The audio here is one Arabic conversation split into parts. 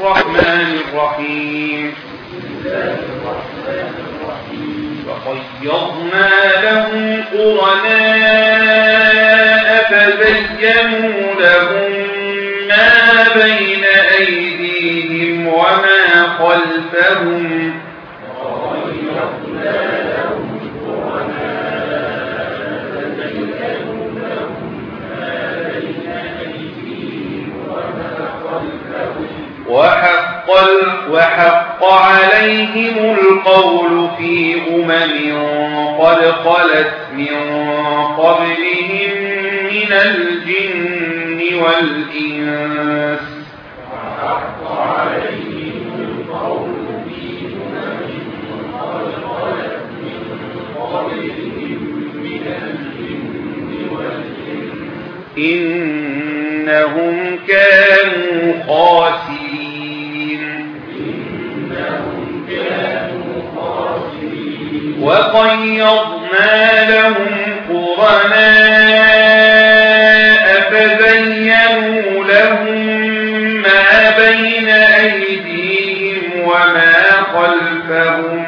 الرحمن الرحيم فقيضنا لهم قرناء فزينوا لهم ما بين أيديهم وما خلفهم وحق عليهم القول في قد خلت من قبلهم من الجن والإنس وحق عليهم القول في قد خلت من قبلهم من الجن والإنس إنهم كانوا خاسرين وقيضنا لهم قرناء فزينوا لهم ما بين أيديهم وما خلفهم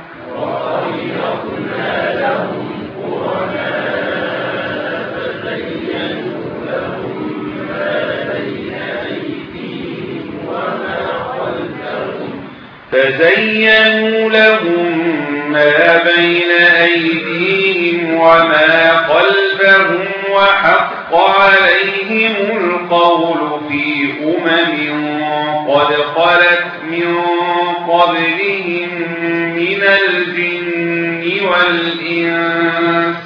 فزينوا لهم ما بين أيديهم وما خلفهم وحق عليهم القول في قد خلت من قبلهم من الجن والإنس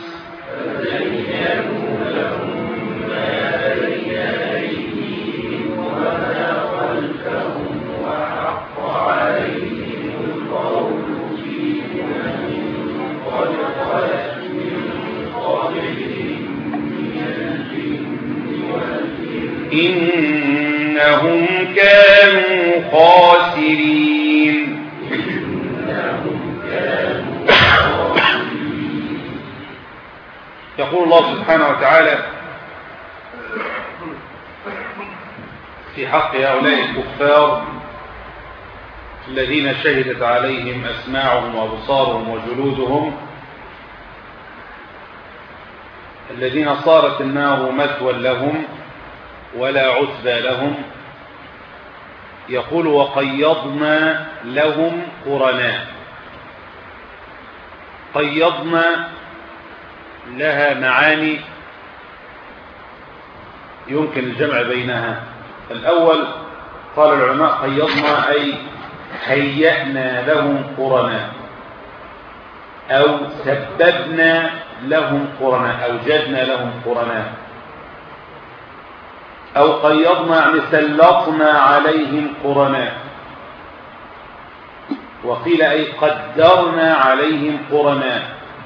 إنهم كانوا خاسرين يقول الله سبحانه وتعالى في حق هؤلاء الكفار الذين شهدت عليهم أسماعهم وأبصارهم وجلودهم الذين صارت النار مثوى لهم ولا عتبى لهم يقول وقيضنا لهم قرناء. قيضنا لها معاني يمكن الجمع بينها. الأول قال العلماء قيضنا أي هيأنا لهم قرناء أو سببنا لهم قرناء أوجدنا لهم قرناء أو قيضنا يعني سلطنا عليهم قرناء وقيل أي قدرنا عليهم قرناء.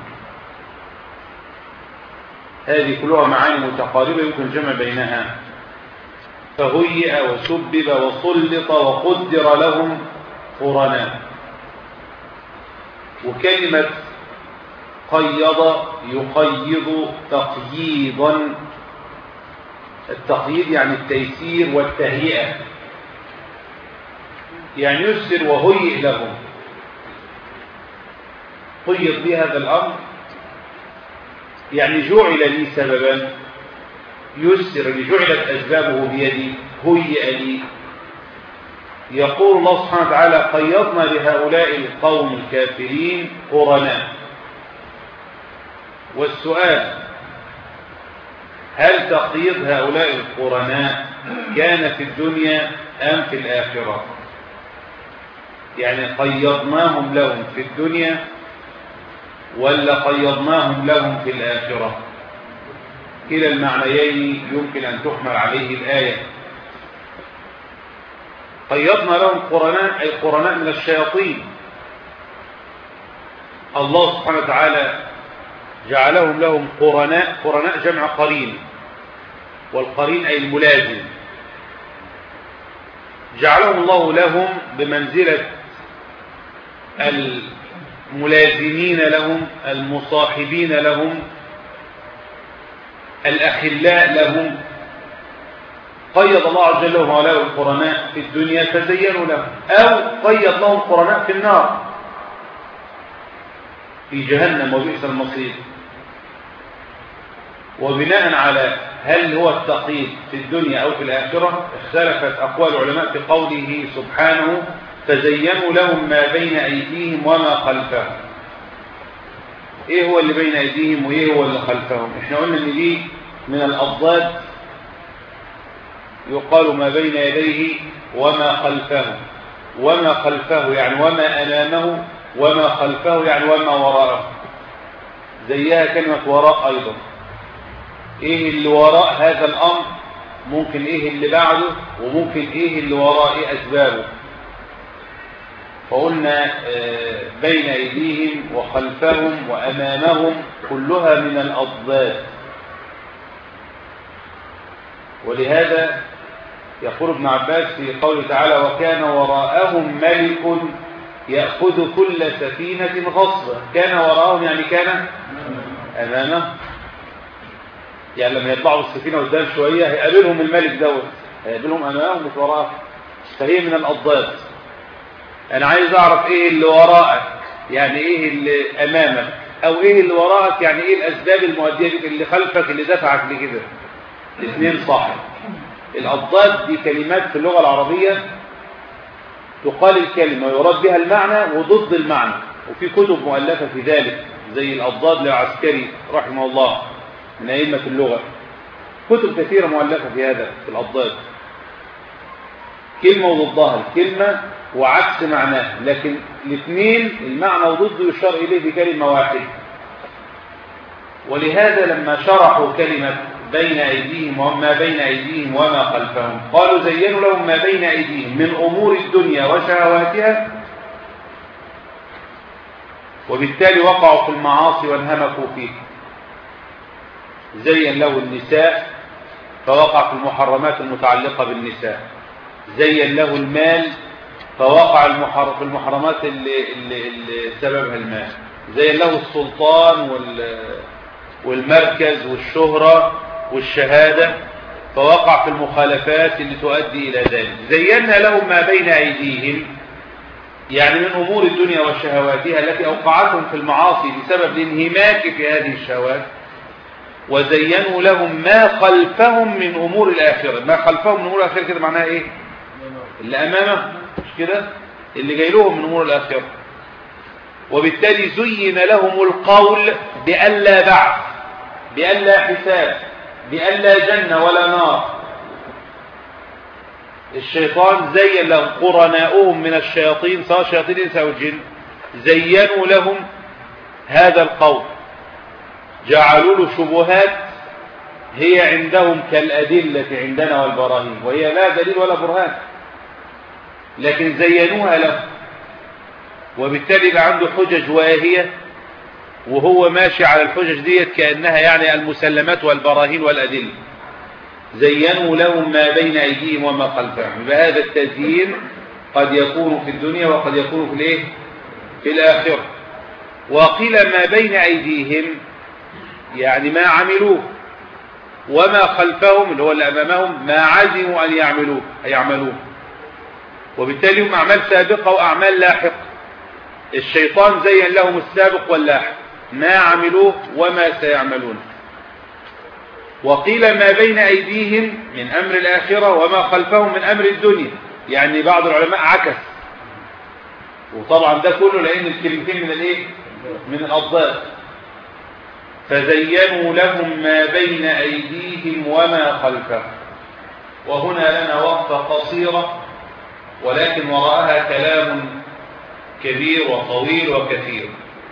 هذه كلها معاني متقاربة يمكن الجمع بينها. فهيئ وسبب وسلط وقدر لهم قرناء. وكلمة قيض يقيض تقييضا. التقييد يعني التيسير والتهيئة يعني يسر وهيئ لهم. قيض لي هذا الأمر يعني جعل لي سببا يسر جعلت أسبابه بيدي هيئ لي. يقول الله سبحانه وتعالى قيضنا لهؤلاء القوم الكافرين قرناء. والسؤال هل تقييض هؤلاء القرناء كان في الدنيا أم في الآخرة؟ يعني قيضناهم لهم في الدنيا ولا قيضناهم لهم في الآخرة؟ كلا المعنيين يمكن أن تحمل عليه الآية. قيضنا لهم قرناء أي قرناء من الشياطين. الله سبحانه وتعالى جعلهم لهم قرناء. قرناء جمع قرين والقرين أي الملازم. جعلهم الله لهم بمنزلة الملازمين لهم المصاحبين لهم الأخلاء لهم. قيد الله عز وجل هؤلاء القرناء في الدنيا فزينوا لهم، أو قيد لهم قرناء في النار في جهنم وبئس المصير. وبناء على هل هو التقييد في الدنيا أو في الآخرة اختلفت أقوال العلماء في قوله سبحانه فزينوا لهم ما بين أيديهم وما خلفهم. إيه هو اللي بين أيديهم وإيه هو اللي خلفهم؟ إحنا قلنا إن دي من الأضداد، يقال ما بين يديه وما خلفه. وما خلفه يعني وما أمامه، وما خلفه يعني وما وراءه، زيها كلمة وراء أيضا. إيه اللي وراء هذا الأمر؟ ممكن إيه اللي بعده، وممكن إيه اللي وراء إيه أسبابه. فقلنا بين أيديهم وخلفهم وأمامهم كلها من الأضداد. ولهذا يقول ابن عباس في قوله تعالى وكان وراءهم ملك يأخذ كل سفينة غصبا. كان وراءهم يعني كان أمامه، يعني لما يطلعوا السفينة قدام شوية هيقابلهم الملك دوت، هيقابلهم أمامهم مش وراءهم. فهي من الأضداد. أنا عايز أعرف إيه اللي وراءك، يعني إيه اللي أمامك، أو إيه اللي وراءك يعني إيه الأسباب المؤدية اللي خلفك اللي دفعك لكده. الاثنين صح. الأضداد دي كلمات في اللغة العربية تقال الكلمة ويراد بها المعنى وضد المعنى، وفي كتب مؤلفة في ذلك زي الأضداد للعسكري رحمه الله من أئمة اللغة، كتب كثيرة مؤلفة في هذا في الأضداد. كلمة وضدها، الكلمة وعكس معناها، لكن الاثنين المعنى وضده يشار إليه بكلمة واحدة. ولهذا لما شرحوا كلمة بين أيديهم وما بين أيديهم وما خلفهم قالوا زينوا لهم ما بين أيديهم من أمور الدنيا وشهواتها، وبالتالي وقعوا في المعاصي وانهمكوا فيه. زين له النساء فوقع في المحرمات المتعلقة بالنساء. زين له المال فوقع في المحرمات اللي سببها المال. زين له السلطان والمركز والشهرة والشهادة فوقع في المخالفات اللي تؤدي إلى ذلك. زينا لهم ما بين أيديهم يعني من أمور الدنيا وشهواتها التي أوقعتهم في المعاصي بسبب الانهماك في هذه الشهوات. وزينوا لهم ما خلفهم من أمور الآخرة. ما خلفهم من أمور الآخرة كده معناها إيه؟ اللي أمامه مش كده؟ اللي جاي لهم من أمور الآخرة. وبالتالي زين لهم القول بألا بعث، بألا حساب، بألا جنة ولا نار. الشيطان زين لهم قرناؤهم من الشياطين سواء شياطين الإنس أو الجن، زينوا لهم هذا القول، جعلوا له شبهات هي عندهم كالأدلة عندنا والبراهين، وهي لا دليل ولا برهان، لكن زينوها له. وبالتالي بقى عنده حجج واهية وهو ماشي على الحجج ديت كأنها يعني المسلمات والبراهين والأدلة. زينوا لهم ما بين أيديهم وما خلفهم. بهذا التزيين قد يكون في الدنيا وقد يكون في الايه؟ في الآخرة. وقيل ما بين أيديهم يعني ما عملوه، وما خلفهم اللي هو اللي أمامهم ما عزموا أن يعملوه. وبالتالي هم أعمال سابقة وأعمال لاحقة. الشيطان زين لهم السابق واللاحق ما عملوه وما سيعملون. وقيل ما بين أيديهم من أمر الآخرة وما خلفهم من أمر الدنيا، يعني بعض العلماء عكس. وطبعا ده كله لأن الكلمتين من الايه؟ من الأضداد. فزينوا لهم ما بين أيديهم وما خلفهم. وهنا لنا وقفة قصيرة ولكن وراءها كلام كبير وطويل وكثير.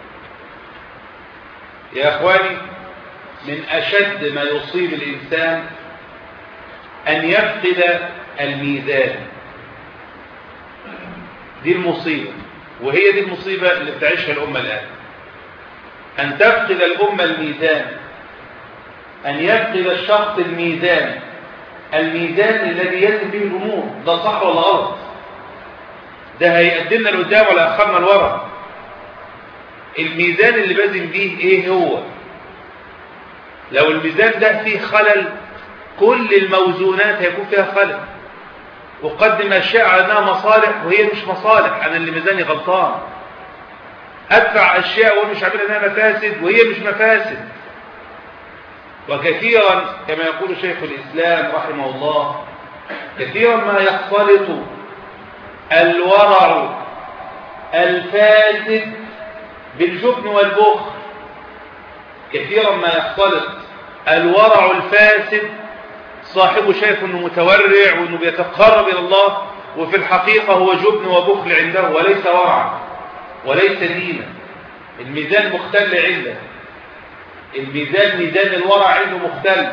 يا أخواني، من أشد ما يصيب الإنسان أن يفقد الميزان. دي المصيبة، وهي دي المصيبة اللي بتعيشها الأمة الآن. أن تفقد الأمة الميزان، أن يفقد الشخص الميزان، الميزان الذي يزن به الأمور. ده صح ولا غلط؟ ده هيقدمنا لقدام ولا أخرنا لورا؟ الميزان اللي بزن به إيه هو؟ لو الميزان ده فيه خلل كل الموزونات هيكون فيها خلل. أقدم أشياء على أنها مصالح وهي مش مصالح، أنا اللي ميزاني غلطان. أدفع أشياء ومش عامل أنها مفاسد وهي مش مفاسد. وكثيرا كما يقول شيخ الإسلام رحمه الله، كثيرا ما يختلط الورع الفاسد بالجبن والبخل. كثيرا ما يختلط الورع الفاسد، صاحبه شايف انه متورع وانه بيتقرب الى الله، وفي الحقيقة هو جبن وبخل عنده وليس ورعا وليس دينا. الميزان مختل عنده، الميزان ميزان الورع عنده مختل،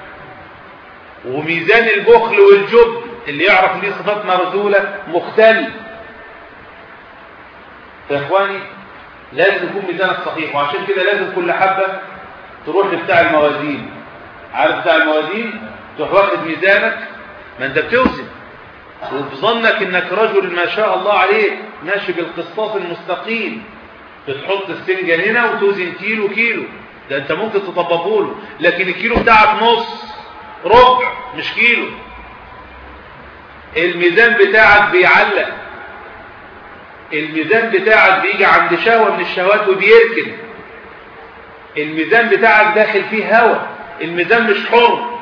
وميزان البخل والجبن اللي يعرف ليه صفات مرذولة مختل. يا اخواني لازم يكون ميزانك صحيح، وعشان كده لازم كل حبة تروح لبتاع الموازين. عارف بتاع الموازين؟ تروح واخد ميزانك، ما انت بتوزن وبظنك انك رجل ما شاء الله عليك ماشي بالقسطاس المستقيم، بتحط السنجة هنا وتوزن كيلو كيلو، ده انت ممكن تطبقه له، لكن الكيلو بتاعك نص ربع مش كيلو. الميزان بتاعك بيعلق، الميزان بتاعك بيجي عند شهوة من الشهوات وبيركن، الميزان بتاعك داخل فيه هوا، الميزان مش حر.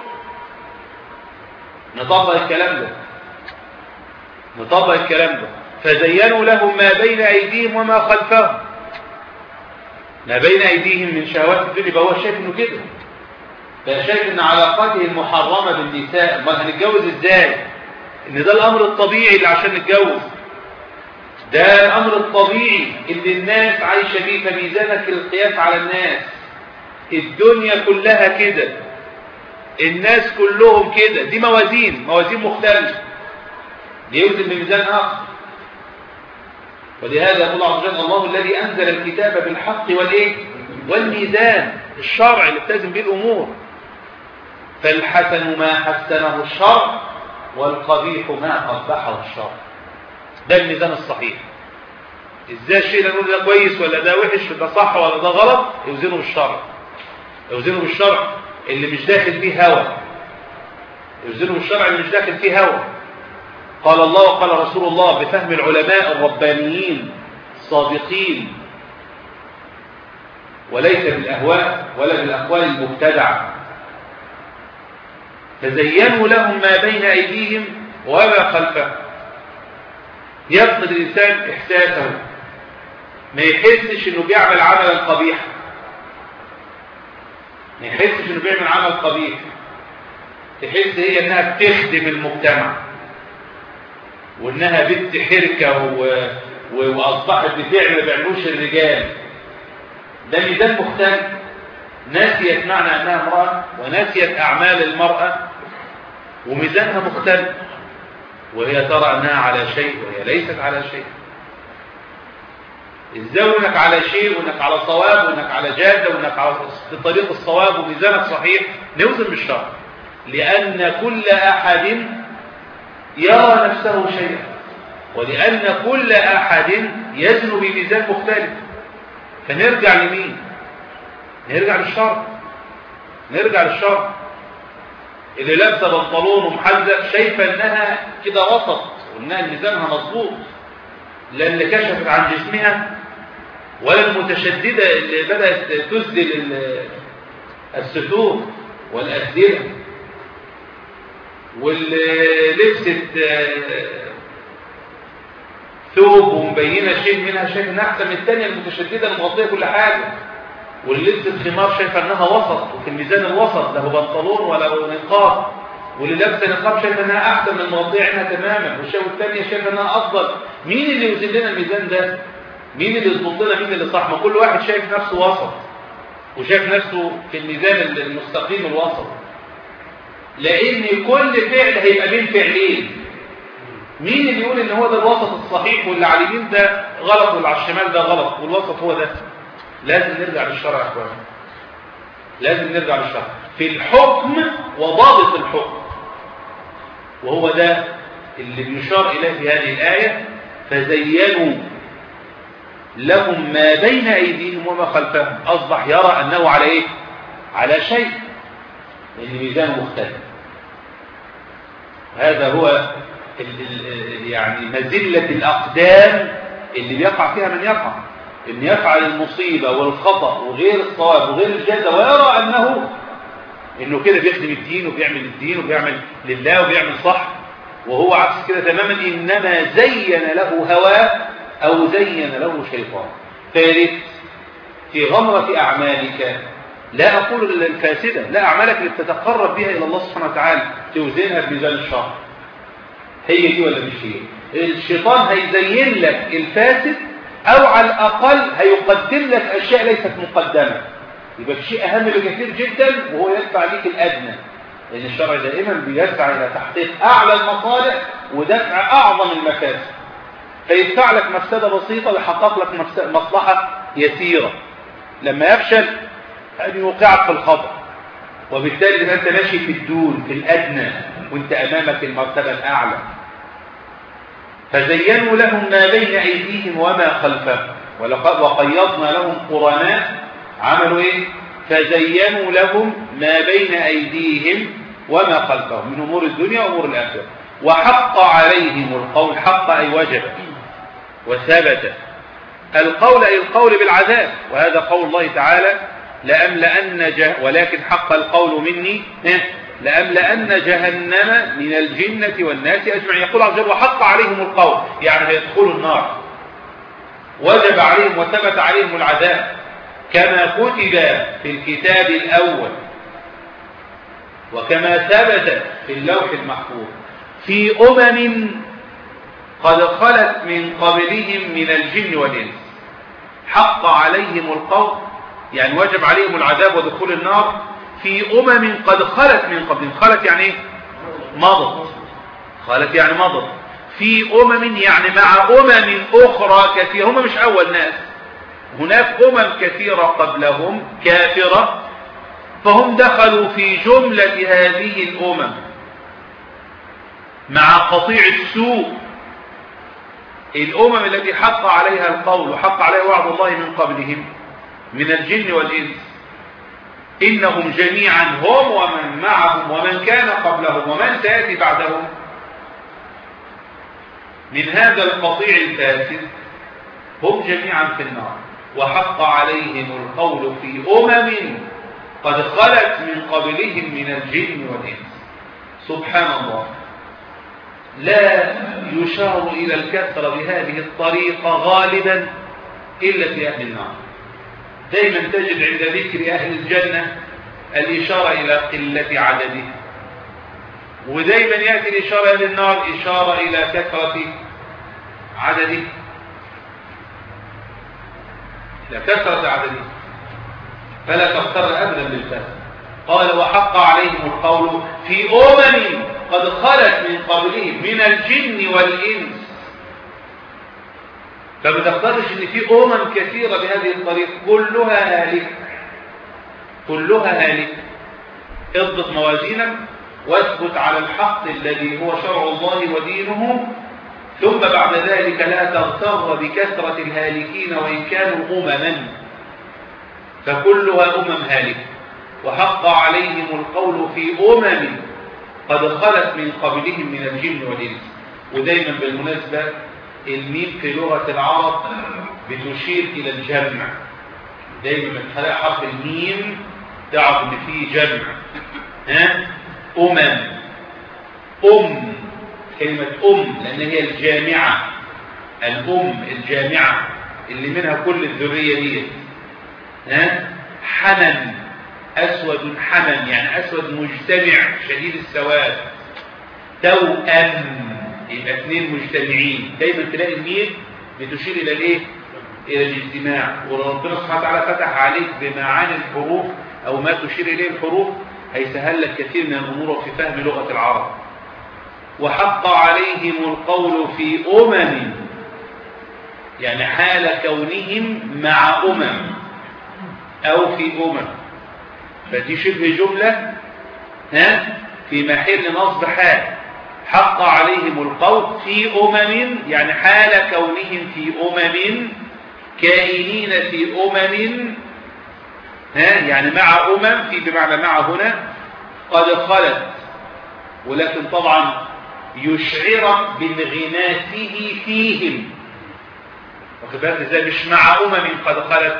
نطبق الكلام ده، نطبق الكلام ده. فزينوا لهم ما بين أيديهم وما خلفهم. ما بين أيديهم من شهوات الدنيا، يبقى هو شايف إنه كده، بقى شايف إن علاقاته المحرمة بالنساء، ما هنتجوز إزاي؟ إن ده الأمر الطبيعي اللي عشان نتجوز، ده الأمر الطبيعي اللي الناس عايشة بيه. فميزانك القياس على الناس، الدنيا كلها كده، الناس كلهم كده، دي موازين مختلفة، ليوزن بميزان آخر. ولهذا يقول الله عز وجل: الله الذي أنزل الكتاب بالحق والميزان، الشرع اللي بتزن به الأمور. فالحسن ما حسنه الشرع والقبيح ما قبحه الشرع. ده الميزان الصحيح. ازاي الشيء ده نقول ده كويس ولا ده وحش، ده صح ولا ده غلط؟ يوزنه بالشرع، يوزنه بالشرع اللي مش داخل فيه هوى، يوزنه بالشرع اللي مش داخل فيه هوى. قال الله وقال رسول الله بفهم العلماء الربانيين الصادقين، وليس بالأهواء ولا بالأقوال المبتدعة. فزينوا لهم ما بين أيديهم وما خلفهم. يفقد الإنسان إحساسه، ما يحسش إنه بيعمل عملا قبيحا، ما يحسش إنه بيعمل عمل قبيح. تحس هي إنها بتخدم المجتمع، وإنها بنت حركة وأصبحت بتعمل ما بيعملوش الرجال. ده ميزان مختلف. ناسيت معنى أنها امرأة، وناسيت أعمال المرأة، وميزانها مختلف، وهي ترى أنها على شيء وهي ليست على شيء. ازاي انك على شيء وانك على صواب وانك على جاده وانك على في طريق الصواب وميزانك صحيح؟ نوزن بالشرع، لأن كل أحد يرى نفسه شيئا، ولأن كل أحد يزن بميزان مختلف. فنرجع لمين؟ نرجع للشرع، نرجع للشرع. اللي لابسه بنطلون ومحزق شايفه انها كده وسط، وانها ميزانها مظبوط، لا اللي كشفت عن جسمها ولا المتشدده اللي بدات تسدل الستور والاسدله، واللي لبست ثوب ومبينه شيء منها شايفه انها احسن من الثانيه المتشدده المغطيه كل حاجه، واللي لبست خمار شايفه انها وسط، وفي الميزان الوسط، لا هو بنطلون ولا هو نقاب. واللي لابسه نقاب شايفه انها احسن من المغطيه عينها تماما، والثانيه شايفه انها افضل. مين اللي يوزن لنا الميزان ده؟ مين اللي يضبط لنا مين اللي صح؟ ما كل واحد شايف نفسه وسط، وشايف نفسه في الميزان المستقيم الوسط، لان كل فعل هيبقى بين فعلين. مين اللي يقول ان هو ده الوسط الصحيح، واللي على اليمين ده غلط واللي على الشمال ده غلط والوسط هو ده؟ لازم نرجع للشرع يا اخوان، لازم نرجع للشرع في الحكم وضابط الحكم، وهو ده اللي بيشار اليه في هذه الايه: فزينوا لهم ما بين ايديهم وما خلفهم. اصبح يرى انه على ايه؟ على شيء، لان ميزانه مختلف. هذا هو يعني مزلة الأقدام اللي بيقع فيها من يقع، إن يفعل المصيبة والخطأ وغير الصواب وغير الجزاء ويرى إنه كده بيخدم الدين وبيعمل الدين وبيعمل لله وبيعمل صح، وهو عكس كده تماما، إنما زين له هواه أو زين له شيطان. فياريت في غمرة أعمالك، لا أقول الفاسدة، لا، أعمالك اللي بتتقرب بها إلى الله سبحانه وتعالى توزنها بميزان الشرع، هي دي ولا مش هي؟ الشيطان هيزين لك الفاسد، أو على الأقل هيقدم لك أشياء ليست مقدمة، يبقى شيء أهم بكثير جدا وهو يدفع ليك الأدنى، لأن الشرع دائما بيدفع إلى تحقيق أعلى المصالح ودفع أعظم المفاسد، فيدفع لك مفسدة بسيطة ويحقق لك مصلحة يسيرة. لما يفشل أن يوقعك في الخطأ، وبالتالي أنت ماشي في الدون في الأدنى وانت أمامك المرتبة الأعلى. فزينوا لهم ما بين أيديهم وما خلفهم، وقيضنا لهم قرناء عملوا إيه؟ فزينوا لهم ما بين أيديهم وما خلفهم من أمور الدنيا وأمور الآخرة، وحق عليهم القول، حق أي وجب وثبت القول، أي القول بالعذاب، وهذا قول الله تعالى لأملأن ولكن حق القول مني لأملأن جهنم من الجنة والناس أجمعين. يقول عز وجل وحق عليهم القول، يعني هيدخلوا النار، وجب عليهم وثبت عليهم العذاب كما كتب في الكتاب الأول وكما ثبت في اللوح المحفوظ في قد خلت من قبلهم من الجن والإنس. حق عليهم القول يعني وجب عليهم العذاب ودخول النار في قد خلت من قبلهم. خلت يعني ايه؟ مضت. خلت يعني مضت. في يعني مع أخرى كثيرة، هم مش أول ناس، هناك كثيرة قبلهم كافرة، فهم دخلوا في جملة هذه الأمم مع قطيع السوء. الأمم التي حق عليها القول وحق عليها وعد الله من قبلهم من الجن والإنس، إنهم جميعا هم ومن معهم ومن كان قبلهم ومن سيأتي بعدهم من هذا القطيع الفاسد هم جميعا في النار، وحق عليهم القول في قد خلت من قبلهم من الجن والإنس. سبحان الله، لا يشار إلى الكثرة بهذه الطريقة غالبا إلا في أهل النار. دائما تجد عند ذكر أهل الجنة الإشارة إلى قلة عدده، ودائما يأتي الإشارة إلى النار إشارة إلى كثرة عدده، لكثرة عدده، فلا تغتر أبدا بالفاسد. قال وحق عليهم القول في قد خلت من قبلهم من الجن والإنس. فما تقدرش ان في كثيرة بهذه الطريقة كلها هالك، كلها هالك. اضبط موازينك واثبت على الحق الذي هو شرع الله ودينه، ثم بعد ذلك لا تغتر بكثرة الهالكين وإن كانوا فكلها هالكة. وحق عليهم القول في قد خلت من قبلهم من الجن والإنس. ودايما بالمناسبة الميم في لغة العرب بتشير إلى الجمع، دايما تلاقي حرف الميم تعرف ان فيه جمع. كلمة لأن هي الجامعة، الجامعة اللي منها كل الذرية دي. حمم، أسود حمم يعني أسود مجتمع شديد السواد. توأم يبقى اثنين مجتمعين. دايما تلاقي الميم بتشير إلى الايه؟ إلى الاجتماع. وربنا سبحانه وتعالى فتح عليك بمعاني الحروف أو ما تشير إليه الحروف، هيسهل لك كثير من الأمور في فهم لغة العرب. وحق عليهم القول في يعني حال كونهم مع أو في فدي شبه جملة في محل نصب حال. حق عليهم القول في يعني حال كونهم في كائنين في يعني مع في بمعنى مع هنا قد خلت. ولكن طبعا يشعرك بانغماسه فيهم. واخد بالك ازاي؟ مش مع قد خلت،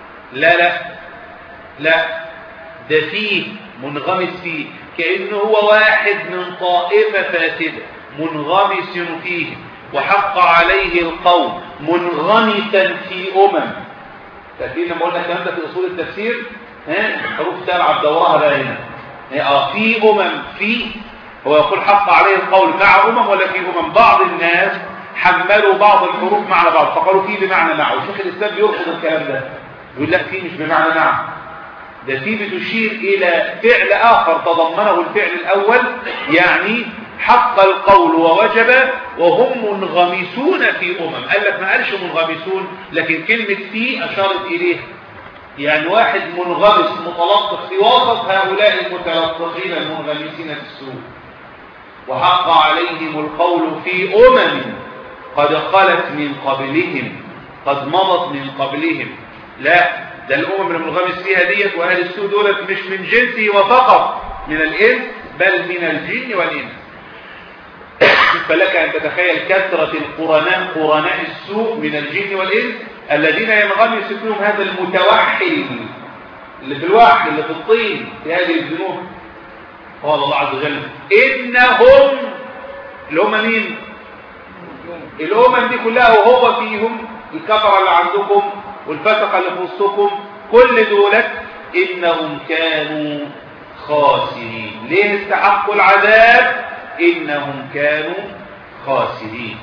لا ده فيه، منغمس فيه، كأنه هو واحد من طائفة فاسدة منغمس فيه، وحق عليه القول منغمسا في فاكرين لما قلنا الكلام ده في اصول التفسير؟ حروف تلعب دورها بقى هنا. في في هو يقول حق عليه القول مع ولا في بعض الناس حملوا بعض الحروف مع بعض فقالوا في بمعنى مع، وشيخ الاسلام بيرفض الكلام ده، يقول لا في مش بمعنى مع، ده في بتشير الى فعل اخر تضمنه الفعل الاول، يعني حق القول ووجب وهم منغمسون في قال لك ما قالش منغمسون، لكن كلمة في اشارت اليه، يعني واحد منغمس متلطخ في وسط هؤلاء المتلطخين المنغمسين في السوء. وحق عليهم القول في قد خلت من قبلهم، قد مضت من قبلهم. لا، ده الامم المنغمس فيها ديت واهل السوء دولت مش من جنسه وفقط من الانس، بل من الجن والانس. فلك ان تتخيل كثرة قرناء السوء من الجن والانس الذين ينغمس فيهم هذا المتوحل اللي في الوحل اللي في الطين في هذه الذنوب. قال الله عز وجل انهم، اللي هم مين؟ الامم دي كلها وهو فيهم، الكفرة اللي عندكم والفسقة اللي في وسطكم، كل دولت انهم كانوا خاسرين. ليه استحقوا العذاب؟ انهم كانوا خاسرين.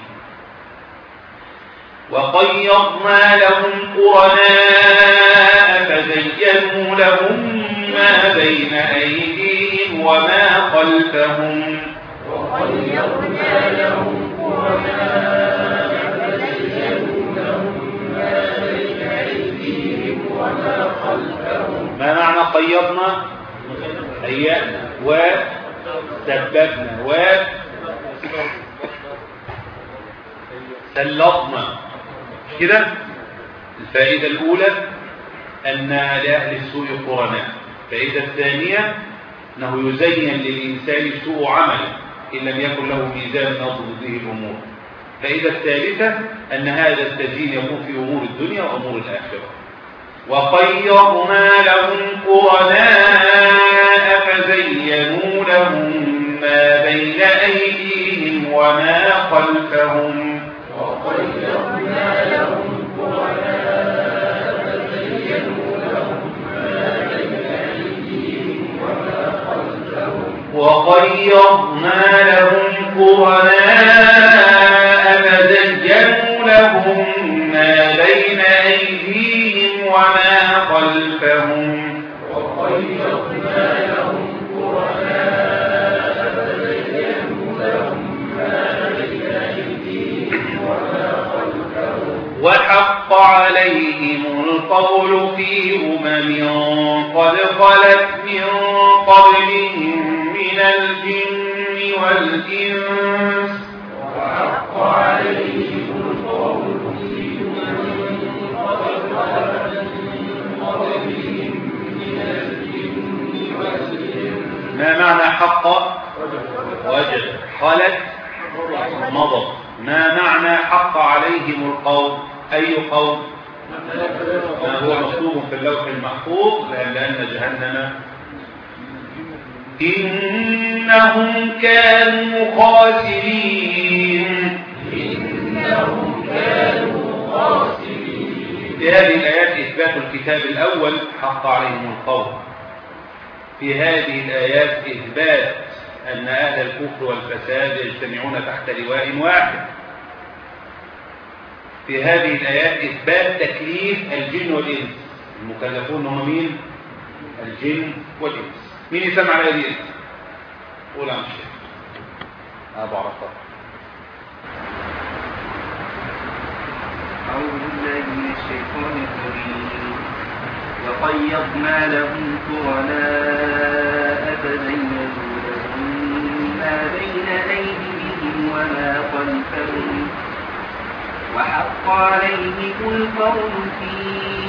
وقيضنا لهم قرناء فزينوا لهم ما بين ايديهم وما خلفهم. وقيضنا لهم قرناء فزينوا لهم ما بين ايديهم وما خلفهم. ما معنى قيضنا؟ هيئنا وسببنا وسلطنا كده. الفائدة الأولى أن لأهل السوء قرناء. الفائدة الثانية أنه يزين للإنسان سوء عمله إن لم يكن له ميزان يضبط به الأمور. الفائدة الثالثة أن هذا التزيين يكون في أمور الدنيا وأمور الآخرة. وقيضنا لهم قرناء فزينوا لهم ما بين أيديهم وما خلفهم. وقيضنا لهم قرناء فزينوا لهم ما بين أيديهم وما خلفهم. وقيضنا لهم قرناء فزينوا لهم ما بين أيديهم وما خلفهم. وقيضنا لهم قرناء فزينوا لهم ما بين أيديهم وما خلفهم. وحق عليهم القول في قد خلت من قبلهم من الجن والإنس. وحق عليهم القول في قد خلت من قبلهم من الجن والإنس. ما معنى حق؟ وجد. خلت مضت. ما معنى حق عليهم القول؟ أي قول؟ ما هو مكتوب في اللوح المحفوظ، لأن جهنم إنهم كانوا خاسرين. إنهم كانوا خاسرين. في هذه الآيات إثبات الكتاب الأول حق عليهم القول. في هذه الآيات إثبات أن أهل الكفر والفساد يجتمعون تحت لواء واحد. في هذه الآيات إثبات تكليف الجن والإنس. المكلفون هم مين؟ الجن والإنس. مين يسمع الآية دي؟ قول عن الشيخ أبو عرفات. أعوذ بالله من الشيطان الرجيم. وقيضنا لهم قرناء فزينوا لهم ما بين أيديهم وما خلفهم. وحق عليهم القول في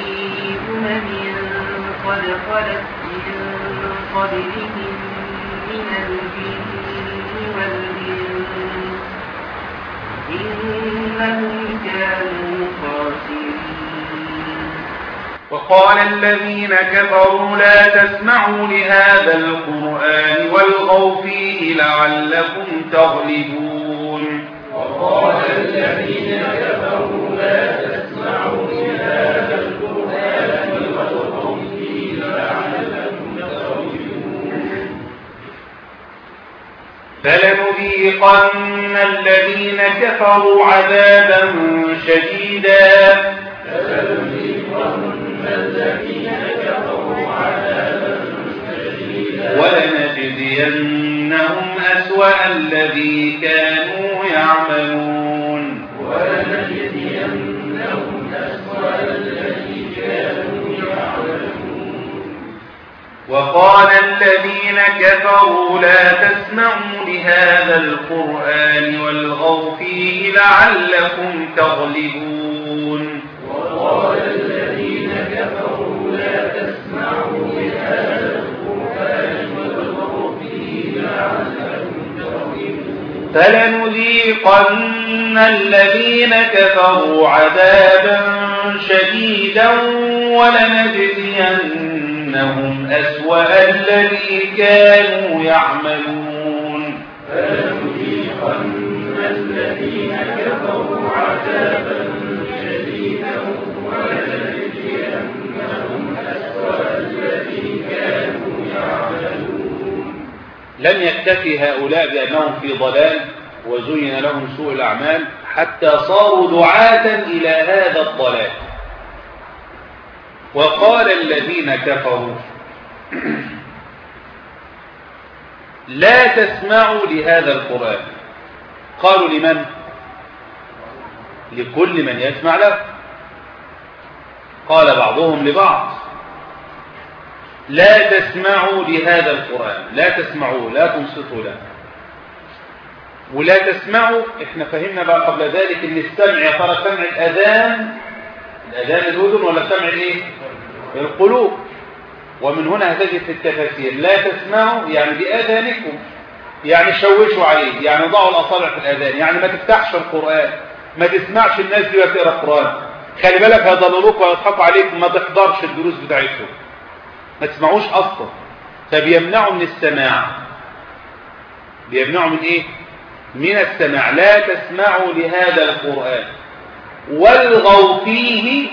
قد خلت من قبلهم من الجن والإنس إنهم كانوا خاسرين. وقال الذين كفروا لا تسمعوا لهذا القرآن والغوا فيه لعلكم تغلبون. وقال الذين كفروا لا تسمعوا لهذا القرآن والغوا فيه لعلكم تغلبون. فلنذيقن الذين كفروا عذابا شديدا ولنجزينهم أسوأ الذي كانوا يعملون. وقال الذين كفروا لا تسمعوا لهذا القرآن والغوا فيه لعلكم تغلبون. وقال الذين كفروا لا تسمعوا لهذا القرآن والغوا فيه لعلكم تغلبون. فلنذيقن الذين كفروا عذابا شديدا ولنجزينهم أسوأ الذي كانوا يعملون. فلنذيقن الذين كفروا عذابا شديدا ولنجزينهم أسوأ الذي كانوا يعملون. لم يكتفي هؤلاء بأنهم في ضلال وزين لهم سوء الأعمال حتى صاروا دعاة إلى هذا الضلال. وقال الذين كفروا لا تسمعوا لهذا القرآن. قالوا لمن؟ لكل من يسمع له. قال بعضهم لبعض لا تسمعوا لهذا القرآن، لا تسمعوا، لا تنصتوا له. ولا تسمعوا احنا فهمنا بقى قبل ذلك ان السمع يا ترى سمع الأذان الأذن ولا سمع الايه؟ القلوب. ومن هنا هتجد في التفاسير لا تسمعوا يعني بآذانكم، يعني شوشوا عليه، يعني ضعوا الأصابع في الأذان، يعني ما تفتحش القرآن، ما تسمعش الناس دي وتقرأ القرآن، خلي بالك هيضللوك ويضحكوا عليك، ما تحضرش الدروس بتاعتهم، ما تسمعوش أصلا. فبيمنعوا من السماع. بيمنعوا من ايه؟ من السماع. لا تسمعوا لهذا القرآن والغوا فيه.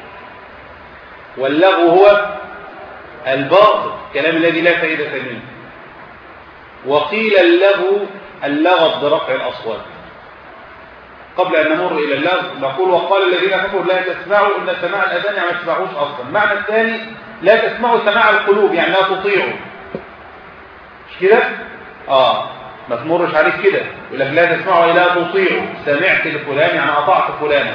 واللغو هو الباطل، الكلام الذي لا فائدة منه. وقيل اللغط برفع الأصوات. قبل أن نمر إلى اللغو نقول وقال الذين كفروا لا تسمعوا إن سماع الأذان يعني ما تسمعوش أصلا. معنى الثاني لا تسمعوا سماع القلوب يعني لا تطيعوا. مش كده؟ ما تمرش عليك كده يقول لك لا تسمعوا أي لا تطيعوا. سمعت لفلان يعني أطعت فلانا.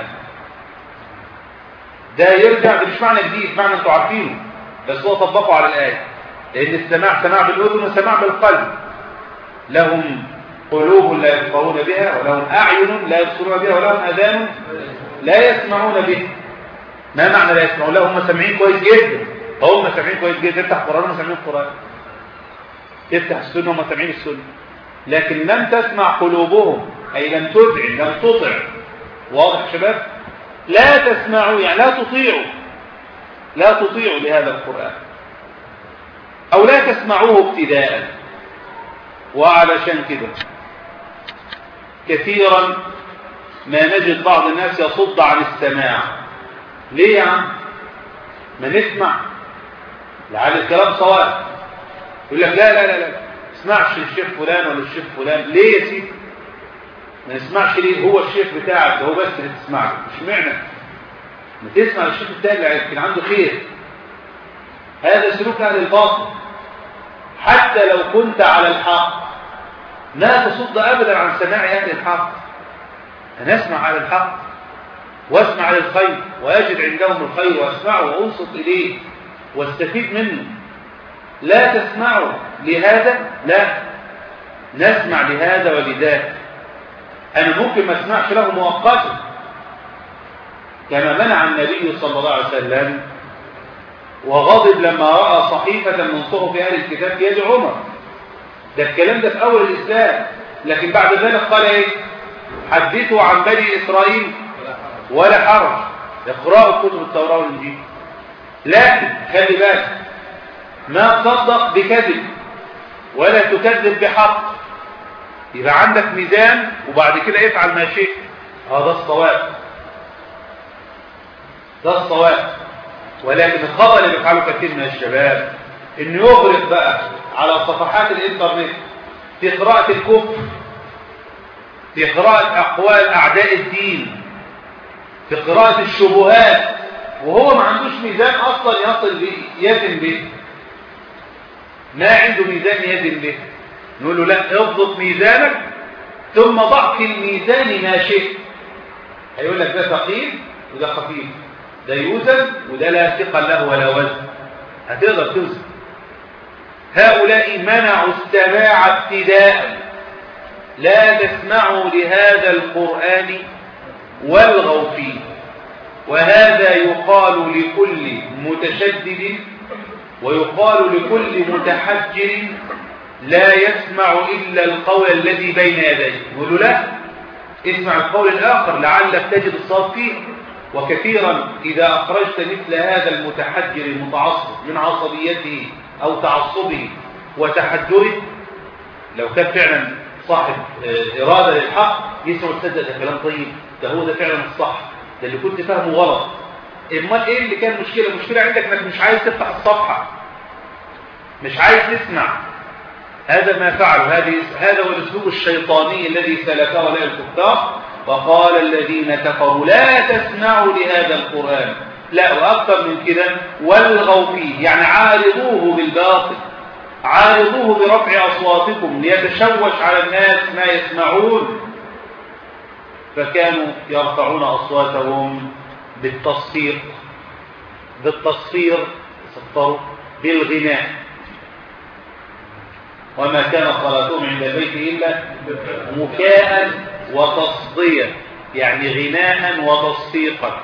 ده يرجع، ده مش معنى جديد، معنى انتوا عارفينه، بس هو طبقوا على الآية. لأن السماع سماع بالأذن وسماع بالقلب. لهم قلوب لا يفقهون بها ولهم أعين لا يبصرون بها ولهم أذان لا يسمعون بها. ما معنى لا يسمعون؟ لا هم سامعين كويس جدا، هم سامعين كويس جدا. تفتح القرآن هم سامعين القرآن، تفتح السنة هم سامعين السنة، لكن لم تسمع قلوبهم، أي لم تذعن لم تطع. واضح يا شباب؟ لا تسمعوا يعني لا تطيعوا، لا تطيعوا لهذا القرآن أو لا تسمعوه ابتداء. وعلشان كده كثيرا ما نجد بعض الناس يصد عن السماع. ليه يا عم؟ ما نسمع لعل الكلام صواب. يقول لك لا لا لا لا اسمعش الشيخ فلان ولا الشيخ فلان. ليه يا سيدي ما نسمعش؟ ليه؟ هو الشيخ بتاعك هو بس اللي تسمع له، مش معنى ما تسمع الشيخ التاني يمكن عنده خير. هذا سلوك اهل الباطل. حتى لو كنت على الحق لا تصد ابدا عن سماع اهل الحق. انا اسمع على الحق واسمع للخير واجد عندهم الخير واسمعه وانصت اليه واستفيد منه. لا تسمعوا لهذا، لا نسمع لهذا ولذاك. أنا ممكن ما اسمعش له مؤقتا كما منع النبي صلى الله عليه وسلم وغضب لما رأى صحيفة من صحف أهل الكتاب في يد عمر. ده الكلام ده في أول الإسلام، لكن بعد ذلك قال إيه؟ حدثوا عن بني إسرائيل ولا حرج، اقرأوا كتب التوراة والإنجيل. لكن خلي بالك، ما تصدق بكذب ولا تكذب بحق، يبقى عندك ميزان وبعد كده افعل ما شئت. ده الصواب، ده الصواب. ولكن الخطأ اللي بيفعله كثير من الشباب انه يغرق بقى على صفحات الانترنت في قراءة الكفر، في قراءة اقوال اعداء الدين، في قراءة الشبهات، وهو ما عندوش ميزان اصلا يزن به، ما عنده ميزان يزن به. نقول له لا، اضبط ميزانك ثم ضع في الميزان ما شئت. هيقول لك ده ثقيل وده خفيف، ده يوزن وده لا ثقل له ولا وزن، هتقدر توزن. هؤلاء منعوا السماع ابتداء، لا تسمعوا لهذا القرآن والغوا فيه. وهذا يقال لكل متشدد ويقال لكل متحجر لا يسمع إلا القول الذي بين يديه. يقول لا، اسمع القول الآخر لعلك تجد الصواب فيه. وكثيرا إذا أخرجت مثل هذا المتحجر المتعصب من عصبيته أو تعصبه وتحجره، لو كان فعلا صاحب إرادة للحق يسمع تصدق ده كلام طيب، ده هو ده فعلا الصح، ده اللي كنت فاهمه غلط. امال ايه اللي كان مشكلة؟ المشكلة عندك انك مش عايز تفتح الصفحة، مش عايز تسمع. هذا ما فعلوا، هذا هو الاسلوب الشيطاني الذي سلكه له الكفار. وقال الذين كفروا لا تسمعوا لهذا القرآن، لا، واكثر من كده، والغوا فيه، يعني عارضوه بالباطل، عارضوه برفع اصواتكم ليتشوش على الناس ما يسمعون. فكانوا يرفعون اصواتهم بالتصفير، صفروا بالغناء. وما كان صلاتهم عند البيت إلا مكاء وتصدية، يعني غناء وتصفيقا،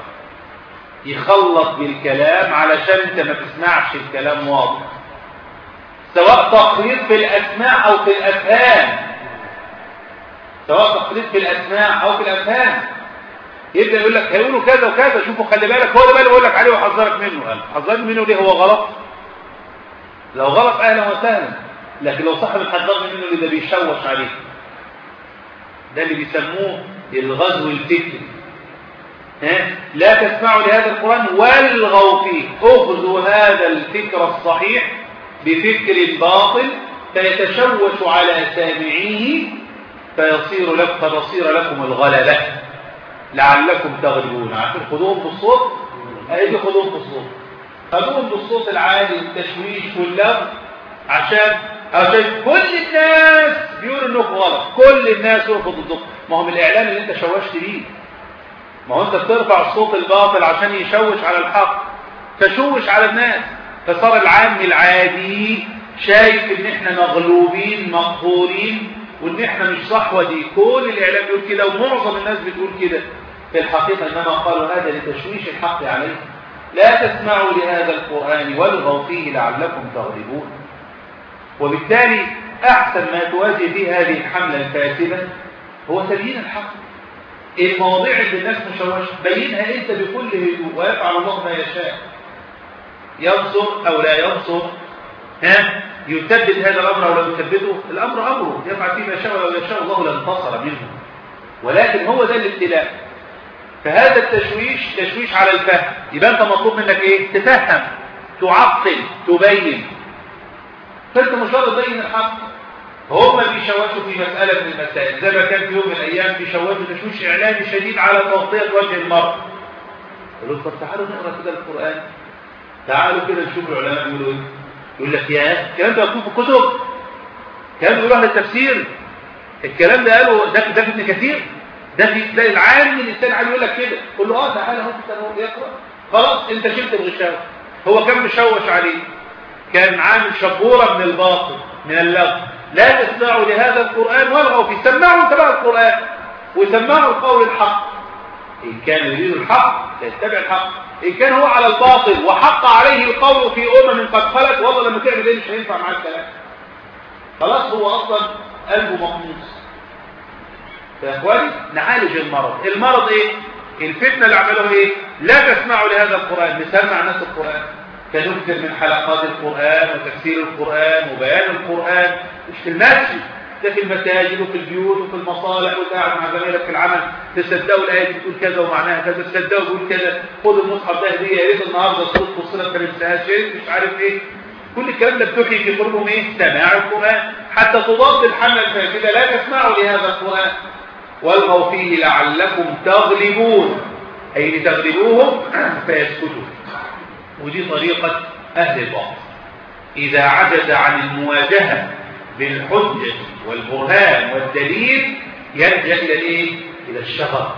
يخلط بالكلام علشان انت ما تسمعش الكلام واضح، سواء تقليد في الأسماع أو في الأفهام، سواء تقليد في الأسماع أو في الأفهام. يبدأ يقول لك هيقولوا كذا وكذا، شوفوا خلي بالك، هو ده بقى اللي بقول لك عليه وحذرك منه. حذرك منه ليه؟ هو غلط. لو غلط أهلا وسهلا، لكن لو صاحب الحذرني منه اللي ده بيشوش عليه، ده اللي بيسموه الغزو الفكري. لا تسمعوا لهذا القرآن والغوا فيه، اخذوا هذا الفكر الصحيح بفكر باطل فيتشوش على سامعيه فتصير لكم الغلبة لعلكم تغلبون. عارفين خذوهم بالصوت؟ هيجي خذوهم بالصوت، خذوهم بالصوت العالي والتشويش واللغو، عشان كل الناس بيقولوا انكم غلط، كل الناس يرفض ضدكم. ما هو من الاعلام اللي انت شوشت بيه، ما هو انت بترفع الصوت الباطل عشان يشوش على الحق، تشوش على الناس، فصار العام العادي شايف ان احنا مغلوبين مقهورين وان احنا مش صح. ودي كل الاعلام بيقول كده ومعظم الناس بتقول كده. في الحقيقه انما قالوا هذا لتشويش الحق عليه. لا تسمعوا لهذا القرآن والغوا فيه لعلكم تغلبون. وبالتالي احسن ما تواجه به هذه الحمله الفاسده هو تبيين الحق. المواضيع اللي الناس مشوشه بينها انت بكل هدوء، ويفعل الله ما يشاء، ينصر او لا ينصر، يثبت هذا الامر او لا يثبته، الامر امره، يفعل فيه ما شاء ولو يشاء الله لانتصر منه. ولكن هو ده الابتلاء. فهذا التشويش تشويش على الفهم، يبقى انت مطلوب منك ايه؟ تفهم، تعقل، تبين. فانت مجرد تبين الحق. هم بيشوشوا في مسألة من المسائل، زي ما كان في يوم من الأيام بيشوشوا تشويش إعلامي شديد على تغطية وجه المرأة. يقولوا طب تعالوا نقرأ كده القرآن، تعالوا كده نشوف العلماء يقولوا ايه. يقول لك يا الكلام ده مكتوب في الكتب، الكلام ده يروح للتفسير، الكلام ده قاله ده في ابن كثير، ده في تلاقي العالم الإنسان عايز يقول لك كده، قول له تعالى هو يقرأ، خلاص انت شلت الغشاوة. هو كان مشوش عليه، كان عامل شبورة من الباطل من اللغو. لا تسمعوا لهذا القرآن والغوا فيه، سمعوا انت بقى القرآن وسمعوا القول الحق. إن كان يريد الحق فيتبع الحق، إن كان هو على الباطل وحق عليه القول في قد خلت، والله لما تعمل ايه مش هينفع معاه الكلام. خلاص هو أصلا قلبه مقموص. يا اخواني نعالج المرض ايه؟ الفتنة اللي عملوها ايه؟ لا تسمعوا لهذا القرآن. نسمع الناس القرآن، كنكثر من حلقات القرآن وتفسير القرآن وبيان القرآن، مش في المسجد، ده في المساجد وفي البيوت وفي المصالح، وتقعد مع زميلك في العمل تصدقوا الآية دي بتقول كذا ومعناها كذا، تصدقوا بتقول كذا، خد المصحف ده هدية، يا ريت النهارده صوت فصلت ما ننساهاش، مش عارف ايه. كل الكلام ده بتحيي في قلوبهم ايه؟ سماع القرآن، حتى تضاد الحملة الفاسدة. لا تسمعوا لهذا القرآن والغوا فيه لعلكم تغلبون، أي لتغلبوهم فيسكتوا. ودي طريقة أهل الباطل، إذا عجز عن المواجهة بالحجة والبرهان والدليل يلجأ إلى الإيه؟ إلى الشغب،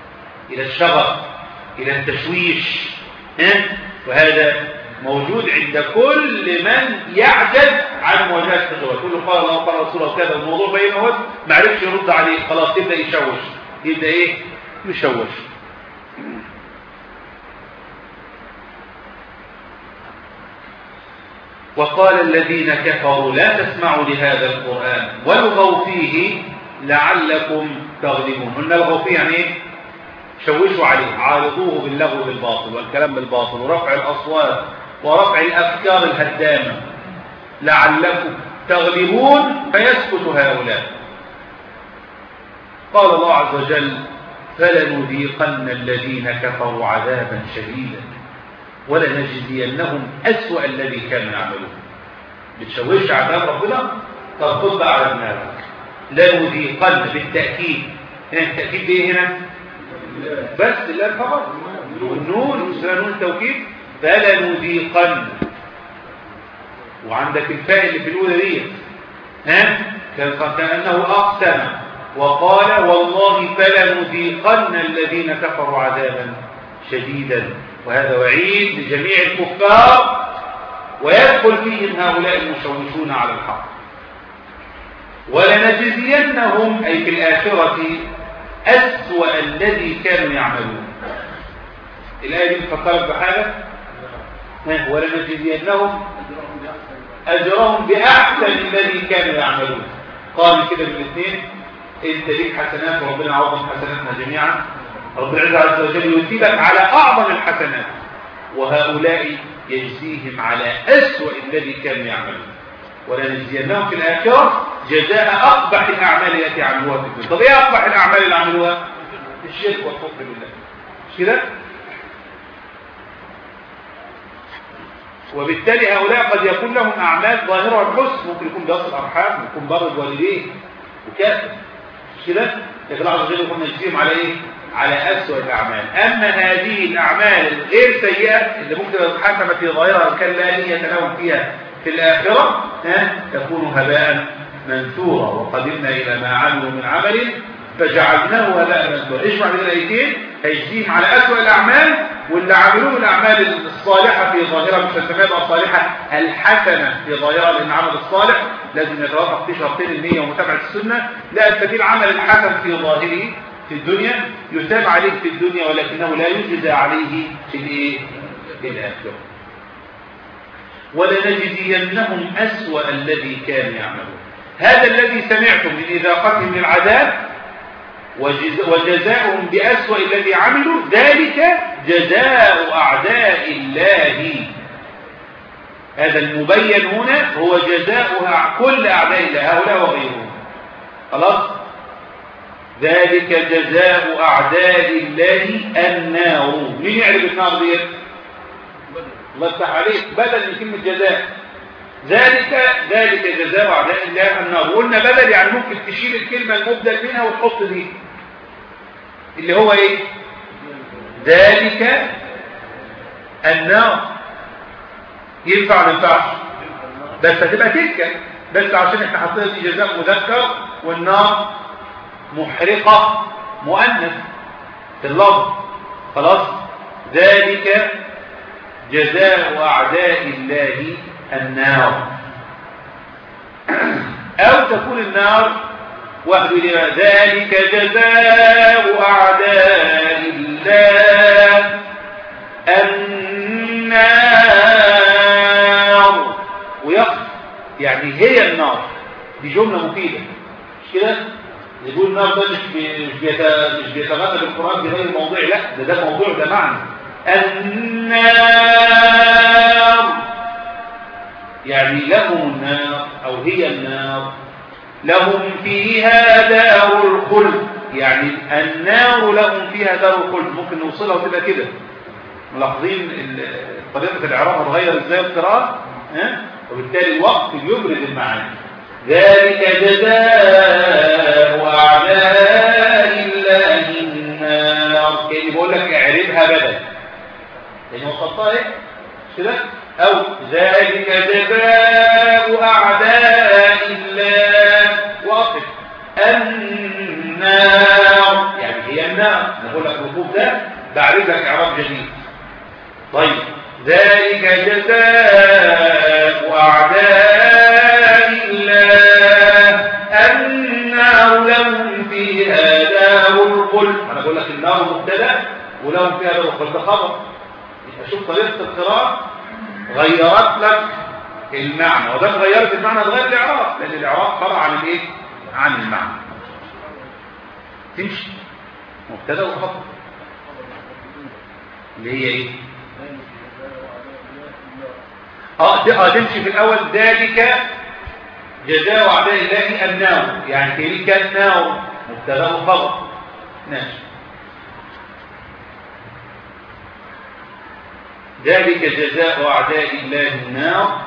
إلى التشويش. وهذا موجود عند كل من يعجز عن مواجهة الشغب. كله قال الله وقال رسوله وكذا، والموضوع بينه ما عرفش يرد عليه، خلاص يبدأ يشوش، يبدأ إيه؟ يشوش. وقال الذين كفروا لا تسمعوا لهذا القرآن والغوا فيه لعلكم تغلبون. قلنا الغوا فيه يعني ايه؟ شوشوا عليه، عارضوه باللغو بالباطل والكلام بالباطل ورفع الأصوات ورفع الأفكار الهدامة، لعلكم تغلبون فيسكت هؤلاء. قال الله عز وجل فلنذيقن الذين كفروا عذابا شديدا ولنجزينهم أسوأ الذي كانوا يعملون. بتشوش عذاب ربنا؟ ترفض على دماغك. لنذيقن بالتأكيد. هنا التأكيد ايه هنا؟ بس لا الخبر والنون نون التوكيد. فلنذيقن، وعندك الفاء اللي في الأولى دي كأنه أقسم وقال والله فلنذيقن الذين كفروا عذابا شديدا، وهذا وعيد لجميع الكفار ويدخل فيهم هؤلاء المشوشون على الحق. ولنجزينهم أي في الآخرة أسوأ الذي كانوا يعملون. الآية دي بتفكرك بحاجة؟ ولنجزينهم أجرهم بأحسن الذي كانوا يعملون. قال كده بالاثنين، انت ليك حسنات وربنا عوضهم حسناتنا جميعا. ربنا عز وجل يثيبك على أعظم الحسنات، وهؤلاء يجزيهم على أسوأ الذي كانوا يعملون. ولنجزينهم في الآخرة جزاء أقبح الأعمال التي عملوها في الدنيا. طب إيه أقبح الأعمال اللي عملوها؟ الشرك والكفر بالله، مش كده؟ وبالتالي هؤلاء قد يكون لهم أعمال ظاهرها الحسن، ممكن يكون بيصل أرحام، يكون بر والديه وكافر، مش كده؟ لكن الله عز وجل يكون نجزيهم على إيه؟ على أسوأ الأعمال. أما هذه الأعمال الغير سيئة اللي ممكن تتحكم في ظاهرها كان لا نية لهم فيها في الآخرة تكون هباء منثورا. وقدمنا إلى ما عملوا من عمل فجعلناه هباء منثورا. اجمع بين الآيتين، هيجزيهم على أسوأ الأعمال، واللي عملوه الأعمال الصالحة في ظاهرها مش هتسميها الصالحة الحسنة في ظاهرها، لأن العمل الصالح لازم يتوافق في شرطين النية ومتابعة السنة. لا السبيل العمل الحسن في ظاهره في الدنيا يثاب عليه في الدنيا، ولكنه لا يجزى عليه في الآخرة. ولنجزينهم أسوأ الذي كانوا يعملون. هذا الذي سمعتم من إذاقتهم للعذاب وجزاؤهم بأسوأ الذي عملوا، ذلك جزاء أعداء الله. هذا المبين هنا هو جزاء كل أعداء الله، هؤلاء وغيرهم. خلاص؟ ذلك جزاء أعداء الله النار. مين يعرف النار دي؟ الله يفتح عليك، بدل من كلمة جزاء. ذلك جزاء أعداء الله النار. وقلنا بدل يعني ممكن تشيل الكلمة المبدل منها وتحط دي اللي هو ايه؟ ذلك النار. ينفع ما ينفعش؟ بس هتبقى تلك، بس عشان احنا حطينا دي جزاء مذكر والنار محرقة مؤنث في اللفظ. خلاص؟ ذلك جزاء أعداء الله النار. أو تكون النار وحده لما ذلك جزاء أعداء الله النار، ويقف يعني هي النار. دي جملة مفيدة، مش كده؟ يقول النار ده مش بيتغنى بالقرآن في غير موضوع، لا ده موضوع، ده معنى. النار يعني لهم النار أو هي النار، لهم فيها دار الخلد، يعني النار لهم فيها دار الخلد. ممكن نوصلها وتبقى كده. ملاحظين طريقة الإعراب هتغير ازاي القراءة، وبالتالي الوقت يبرز المعاني. ذلك جزاء أعداء الله النار. كأني بقول لك اعربها بدل، لأنه خطأ ايه كده. أو ذلك جزاء أعداء الله وقف النار، يعني هي النار. نقول لك الوقوف ده بعرف لك إعراب جديد. طيب ذلك جزاء أعداء الله النار لهم فيها دار الخلد. أنا بقول لك النار مبتدأ ولهم فيها دار الخلد ده خبر. يبقى شوف طريقة القراءة غيرت لك المعنى، وده غيرت المعنى تغير الإعراب، لأن الإعراب فرع عن الإيه؟ عن المعنى. تمشي مبتدأ وخبر اللي هي إيه؟ تمشي في الأول ذلك جزاء أعداء الله النار، يعني تلك النار مبتدأ وخبر. ماشي. ذلك جزاء أعداء الله النار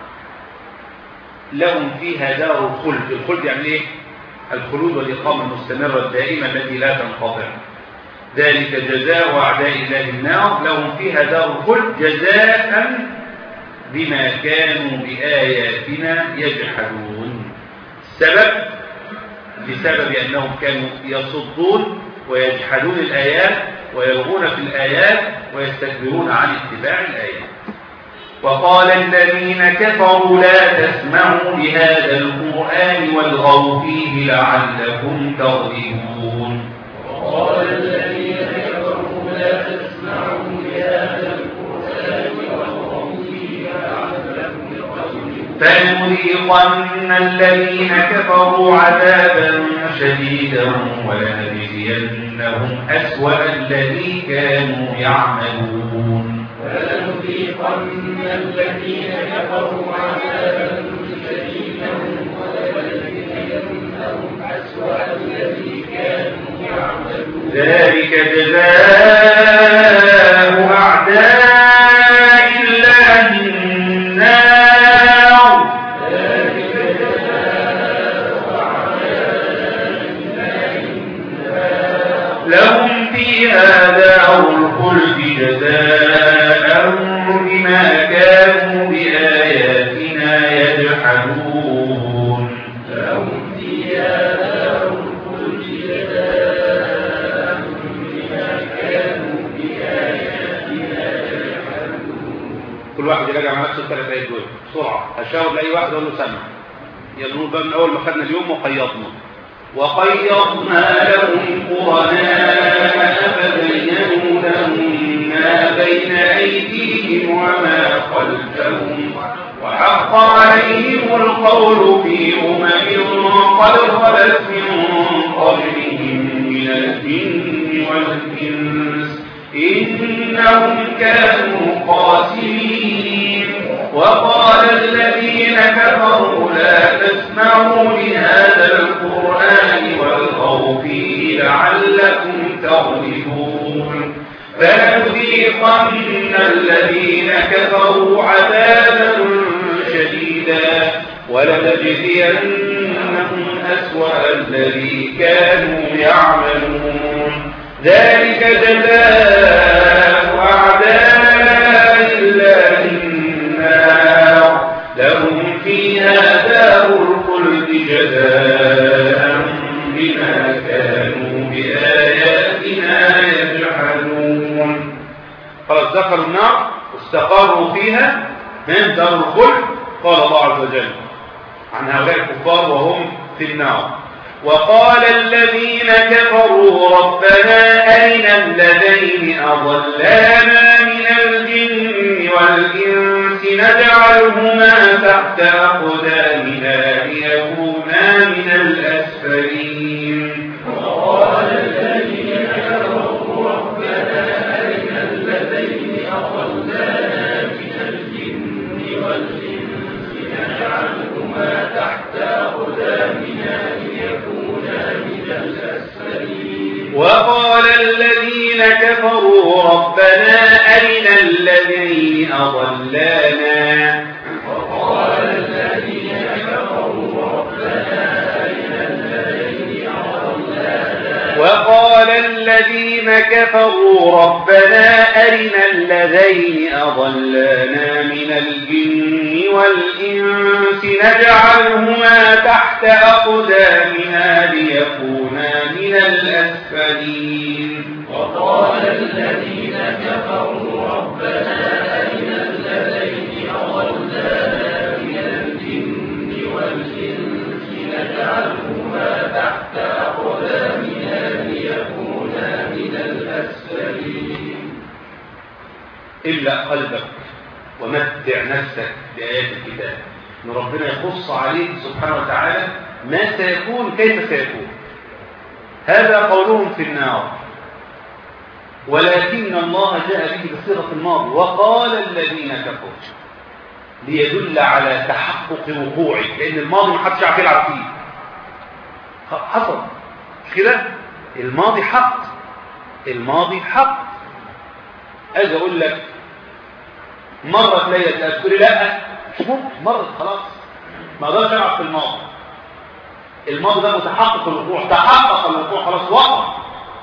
لهم فيها دار الخلد. الخلد يعني إيه؟ الخلود والإقامة المستمرة الدائمة التي لا تنقطع. ذلك جزاء أعداء الله النار لهم فيها دار الخلد جزاء بما كانوا بآياتنا يجحدون. السبب بسبب أنهم كانوا يصدون ويجحدون الآيات ويلغون في الآيات ويستكبرون عن اتباع الآيات. وقال الذين كفروا لا تسمعوا لهذا القرآن والغوا فيه لعلكم تغلبون. وقال الذين كفروا لا تسمعوا لهذا القرآن والغوا فيه لعلكم تغلبون. فلنذيقن الذين كفروا عذابا شديدا ولنجزينهم أسوأ الذي كانوا يعملون. فلنذيقن الذين كفروا عذابا شديدا ولنجزينهم أسوأ الذي كانوا يعملون. ذلك جزاء أعداء الله النار لهم فيها دار الخلد جزاء بما كانوا بآياتنا يجحدون. لهم فيها دار الخلد جزاء بما كانوا بآياتنا يجحدون. كل واحد يراجع مع نفسه الثلاث آيات دول بسرعة. هشاور لأي واحد أقول له سمع. يلا نقول بقى من أول ما خدنا اليوم وقيضنا. وقيضنا لهم قرناء فبينوا لهم ما بين أيديهم وما خلفهم وحق عليهم القول في قد خلت من قبلهم من الجن والإنس إنهم كانوا خاسرين. وقال الذين كفروا لا تسمعوا لهذا القرآن والغوا فيه لعلكم تغلبون. فلنذيقن الذين كفروا عذابا شديدا ولنجزينهم أسوأ الذي كانوا يعملون. ذلك جزاء أعداء الله النار لهم فيها دار الخلد جزاء بما كانوا بآياتنا يجحدون. خلاص ذكروا النار واستقروا فيها من دار الخلد. قال الله عز وجل عن هؤلاء الكفار وهم في النار. وقال الذين كفروا ربنا أرنا الذين أضلانا من الجن والإنس نجعلهما تحت أقدامنا ليكونا من الأسفلين. أضلانا من الجن والإنس نجعلهما تحت أقدامنا ليكونا من الأسفلين وقال الذين كفروا ربنا أرنا الذين أضلانا وقال الذين كفروا ربنا أرنا الذين أضلانا وقال الذين كفروا ربنا أرنا الذين أضلانا من الجن والإنس نجعلهما تحت أقدامنا ليكونا من الأسفلين وقال الذين كفروا ربنا أرنا الذين أضلانا من الجن والإنس نجعلهما تحت أقدامنا ليكونا من الأسفلين. إلا قلبك ومتع نفسك بآيات الكتاب إن ربنا يقص عليك سبحانه وتعالى ما سيكون كيف سيكون. هذا قولهم في النار، ولكن الله جاء به بصيغة الماضي وقال الذين كفروا ليدل على تحقق وقوعه، لأن الماضي ما حدش يعرف يلعب فيه. حصل مش كده؟ الماضي حق، الماضي حق. أجي أقول لك مرت ليلة تقول لي لا مش ممكن، مرت خلاص، ما اقدرش العب في الماضي. الماضي ده متحقق الوقوع، تحقق الوقوع خلاص وقع.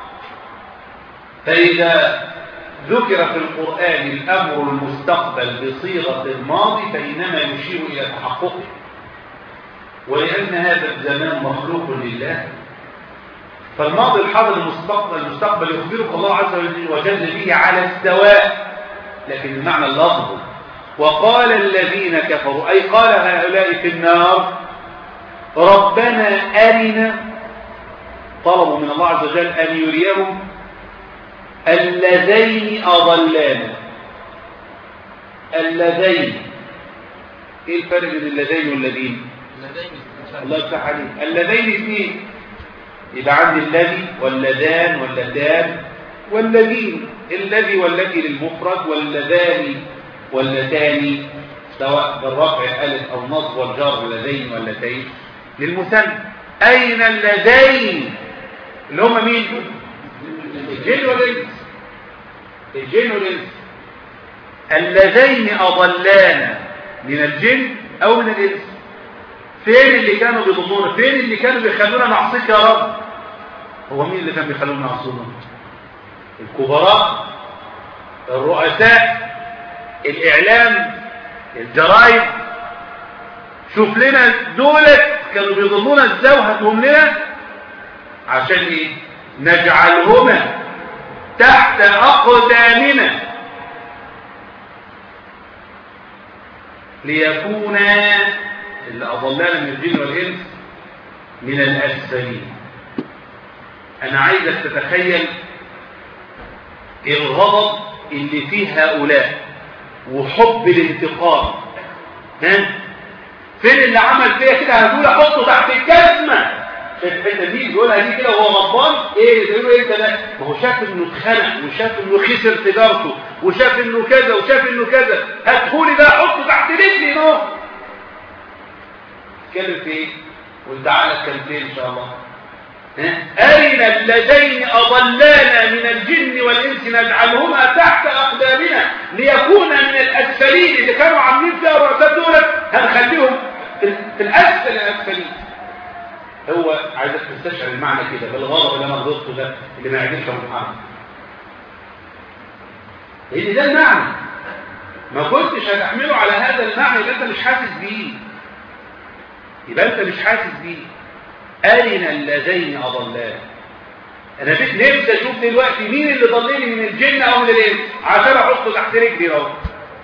فإذا ذكر في القرآن الأمر المستقبل بصيغة الماضي فإنما يشير إلى تحققه، ولأن هذا الزمان مخلوق لله فالماضي الحاضر المستقبل يخبرك الله عز وجل به على السواء، لكن المعنى اللفظي. وقال الذين كفروا أي قال هؤلاء في النار ربنا أرنا، طلبوا من الله عز وجل أن يريهم اللذين أضلانا. اللذين، ايه الفرق بين اللذين والذين؟ الله يفتح عليك. اللذين اثنين، يبقى عندي الذي واللذان واللذان والذين. الذي والذي للمفرد، واللذان واللتان سواء بالرفع ألف أو نصب والجر اللذين واللتين للمثنى. أين اللذين اللي هم مين؟ الجن والإنس. الجن والإنس. اللذين أضلانا من الجن أو من الإنس. فين اللي كانوا بيضلونا؟ فين اللي كانوا بيخلونا نعصيك يا رب؟ هو مين اللي كان بيخلونا نعصونا؟ الكبراء، الرؤساء، الإعلام، الجرايد. شوف لنا دولت كانوا بيضلونا ازاي وهاتهم لنا عشان ايه؟ نجعلهما تحت أقدامنا ليكونا اللي أضلانا من الجن والإنس من الأسفلين. أنا عايزك تتخيل الغضب اللي فيه هؤلاء وحب الانتقام. فين اللي عمل فيها كده؟ هدول احطه تحت الجزمه. شايف الحته دي بيقولها دي كده وهو غضبان ايه بيقولوا ايه ده؟ ما هو شاف انه اتخنق وشاف انه خسر تجارته وشاف انه كذا وشاف انه كذا. هاتهولي ده احطه تحت رجلي نو. اتكلم في ايه؟ وتعالى اتكلم فين ان شاء الله. أين اللذين أضلانا من الجن والإنس نجعلهما تحت أقدامنا ليكونا من الأسفلين. اللي كانوا عاملين فيها الرؤساء دول هنخليهم في الأسفل الأسفلين. هو عايزك تستشعر المعنى كده بالغضب اللي أنا غضبته ده اللي ما يعجبش محمد، لأن ده المعنى. ما كنتش هتحمله على هذا المعنى يبقى أنت مش حاسس بيه، يبقى أنت مش حاسس بيه. أرنا اللذين أضلانا. أنا نفسي أشوف دلوقتي مين اللي ضلني من الجن أو من الإنس عشان أحطه تحت رجلي أهو،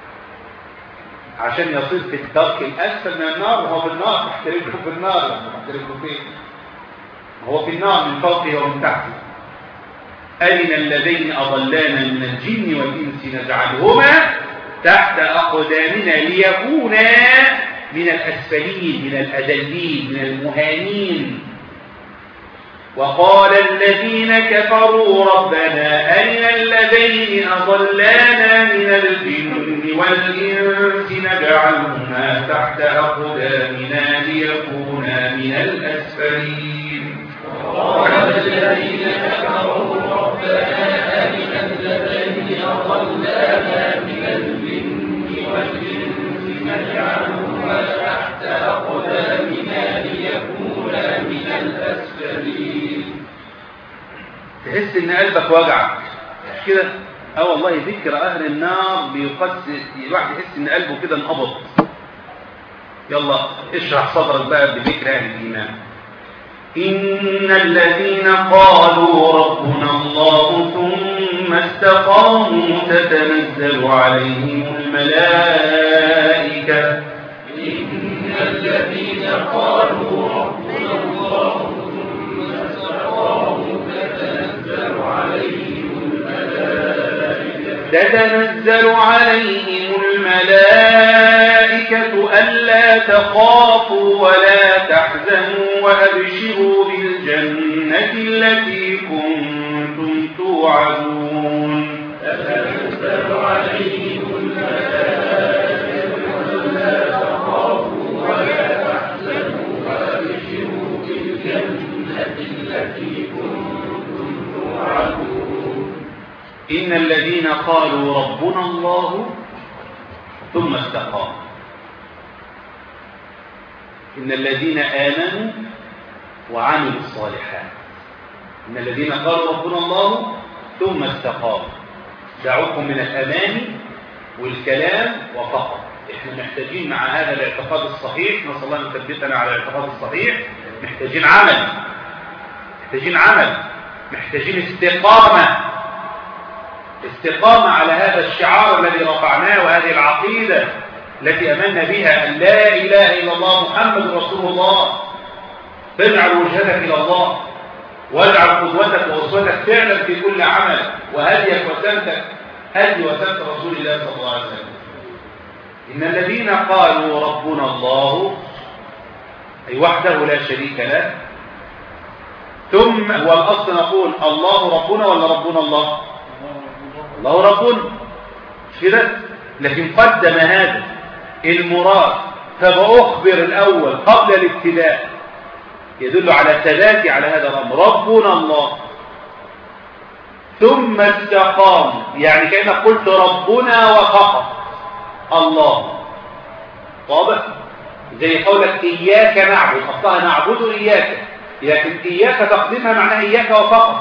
عشان يصير في الدرك الأسفل من النار. وهو في النار تحت رجله في النار. تحت رجله فين؟ هو في النار من فوقه ومن تحته. أرنا اللذين أضلانا من الجن والإنس نجعلهما تحت أقدامنا ليكونا من الأسفلين، من الأذلين، من المهانين. وقال الذين كفروا ربنا أرنا الذين أضلانا من الجن والإنس نجعلهما تحت أقدامنا ليكونا من الأسفلين. وقال الذين كفروا ربنا أرنا الذين أضلانا من الجن والإنس نجعلهما تحت أقدامنا ليكونا من الأسفلين. تحس ان قلبك وجعك مش كده؟ والله ذكر اهل النار بيقسي الواحد يحس ان قلبه كده انقبض. يلا اشرح صدرك بقى بذكر اهل الايمان. ان الذين قالوا ربنا الله ثم استقاموا تتنزل عليهم الملائكه. ان الذين قالوا ربنا الله تتنزل عليهم الملائكة ألا تخافوا ولا تحزنوا وأبشروا بالجنة التي كنتم توعدون. تتنزل عليهم الملائكة ألا تخافوا ولا تحزنوا وأبشروا بالجنة التي كنتم توعدون. إن الذين قالوا ربنا الله ثم استقاموا. إن الذين آمنوا وعملوا الصالحات. إن الذين قالوا ربنا الله ثم استقاموا. دعوكم من الأماني والكلام وفقط. إحنا محتاجين مع هذا الاعتقاد الصحيح، نسأل الله أن يثبتنا على الاعتقاد الصحيح، محتاجين عمل، محتاجين استقامة على هذا الشعار الذي رفعناه وهذه العقيدة التي أمنا بها أن لا إله إلا الله محمد رسول الله. فاجعل وجهتك إلى الله واجعل قدوتك وأسوتك فعلا في كل عمل وهديك وسمتك هدي وسمت رسول الله صلى الله عليه وسلم. إن الذين قالوا ربنا الله أي وحده لا شريك له. ثم والأصل نقول الله ربنا ولا ربنا الله؟ الله ربنا مش كده؟ لكن قدم هذا المراد فبأخبر الأول قبل الابتداء يدل على ثباتي على هذا الأمر. ربنا الله ثم استقام، يعني كأنك قلت ربنا وفقط الله. واضح؟ زي قولك إياك نعبد، أصلها نعبد إياك، لكن إياك تقديمها معناها إياك وفقط.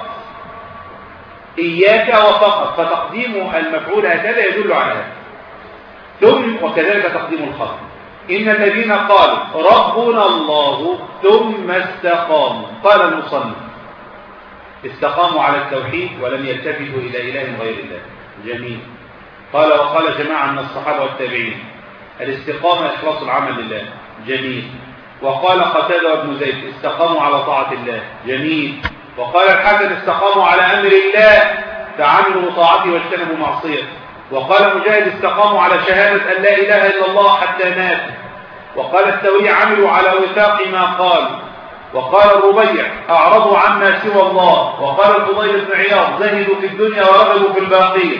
إياك وفقط، فتقديم المفعول هكذا يدل على هذا. ثم وكذلك تقديم الخبر. إن الذين قالوا ربنا الله ثم استقاموا. قال المصنف استقاموا على التوحيد ولم يلتفتوا إلى إله غير الله. جميل. قال وقال جماعة من الصحابة والتابعين الاستقامة إخلاص العمل لله. جميل. وقال قتادة وابن زيد استقاموا على طاعة الله. جميل. وقال الحسن استقاموا على أمر الله فعملوا بطاعته واجتنبوا معصيته. وقال مجاهد استقاموا على شهادة أن لا إله إلا الله حتى ماتوا. وقال الثوري عملوا على وفاق ما قالوا. وقال الربيع أعرضوا عما سوى الله. وقال الفضيل بن عياض زهدوا في الدنيا ورغبوا في الباقين.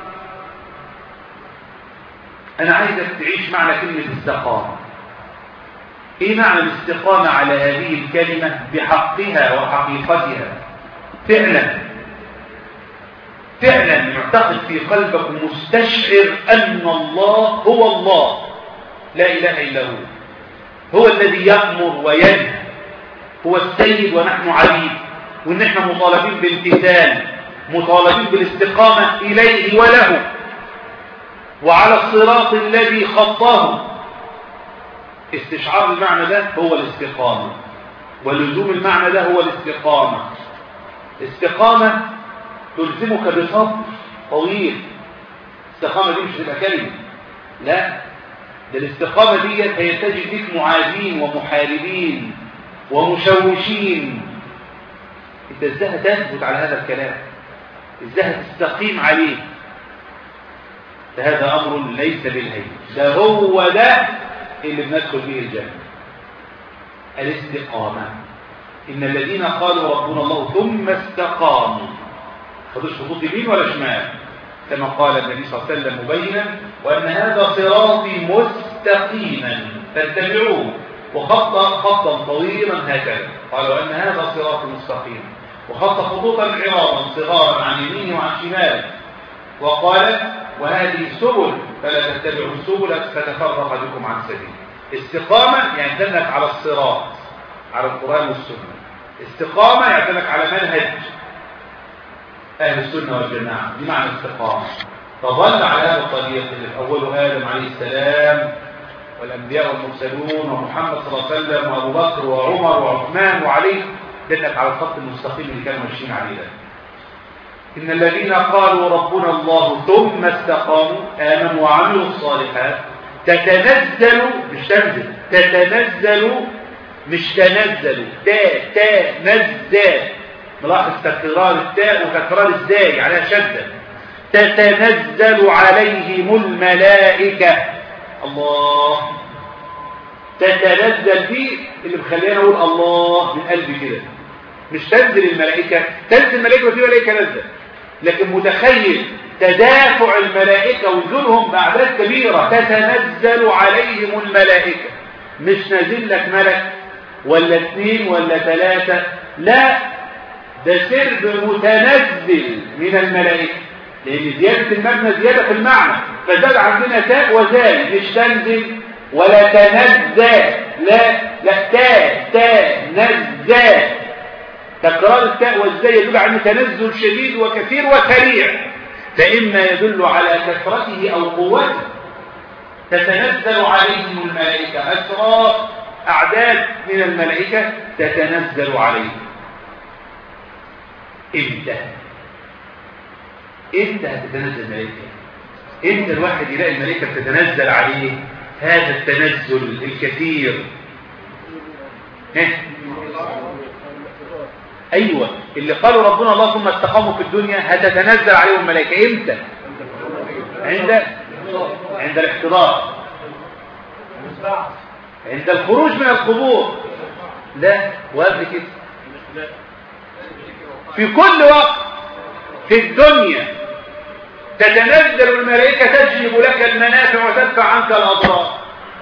أنا عايزك تعيش معنى كلمة استقامة. إيه معنى الاستقامة على هذه الكلمة بحقها وحقيقتها؟ فعلا معتقد في قلبك مستشعر أن الله هو الله لا إله إلا هو الذي يأمر وينهى، هو السيد ونحن عبيد، وإن احنا مطالبين بالامتثال، مطالبين بالاستقامة إليه وله وعلى الصراط الذي خطاه. استشعار المعنى ده هو الاستقامة، ولزوم المعنى ده هو الاستقامة. استقامة تلزمك بصبر طويل. الاستقامة دي مش هتبقى كلمة، لا، ده الاستقامة دي هي تجد فيك معادين ومحاربين ومشوشين. انت ازاي هتثبت على هذا الكلام؟ ازاي هتستقيم عليه؟ فهذا امر ليس بالهين، ده هو ده اللي بندخل به الجنة. الاستقامة إن الذين قالوا ربنا الله ثم استقاموا، خدوش خطوط يمين ولا شمال، كما قال النبي صلى الله عليه وسلم مبينا وأن هذا صراطي مستقيما فاتبعوه، وخط خطا طويلا هكذا، قال وأن هذا صراطي مستقيما، وخط خطوطا عراضا صغارا عن يمينه وعن شماله، وقال وهذه سبل فلا تتبعوا السبل فتفرق بكم عن سبيل. استقامة يعني دلك على الصراط، على القرآن والسنة. استقامة يعني دلك على منهج أهل السنة والجماعة، دي معنى استقامة. فظل على هذا الطريق اللي في أوله آدم عليه السلام والأنبياء والمرسلون ومحمد صلى الله عليه وسلم وأبو بكر وعمر وعثمان وعلي، دلك على الخط المستقيم اللي كانوا ماشيين عليه ده. إن الذين قالوا ربنا الله ثم استقاموا آمنوا وعملوا الصالحات تتنزل، مش تنزل، تتنزل مش تنزل، تنزل، ملاحظ تكرار التاء وتكرار الزاي عليها شدة. تتنزل عليهم الملائكة، الله، تتنزل دي اللي مخلينا اقول الله من قلبي كده، مش تنزل الملائكة، تنزل الملائكة وفي ملائكة نزل، لكن متخيل تدافع الملائكة ونزولهم بأعداد كبيرة. تتنزل عليهم الملائكة، مش نازل لك ملك ولا 2 ولا 3، لا، ده سرب متنزل من الملائكة، لأن زيادة المبنى زيادة في المعنى، فزاد عندنا تاء وزاي، مش تنزل ولا تنزل، لا تنزل. تكرار التاء والزاي يدل على تنزل شديد وكثير وسريع، فإما يدل على كثرته أو قوته. تتنزل عليهم الملائكة، أسرى أعداد من الملائكة تتنزل عليهم. إمتى هتتنزل الملائكة؟ إمتى الواحد يلاقي الملائكة تتنزل عليه هذا التنزل الكثير؟ أيوة، اللي قالوا ربنا الله ثم استقاموا في الدنيا هتتنزل عليهم الملائكة إمتى؟ عند الاحتضار، عند الخروج من القبور، لا، وقبل كده، في كل وقت في الدنيا تتنزل الملائكة تجلب لك المنافع وتدفع عنك الأضرار.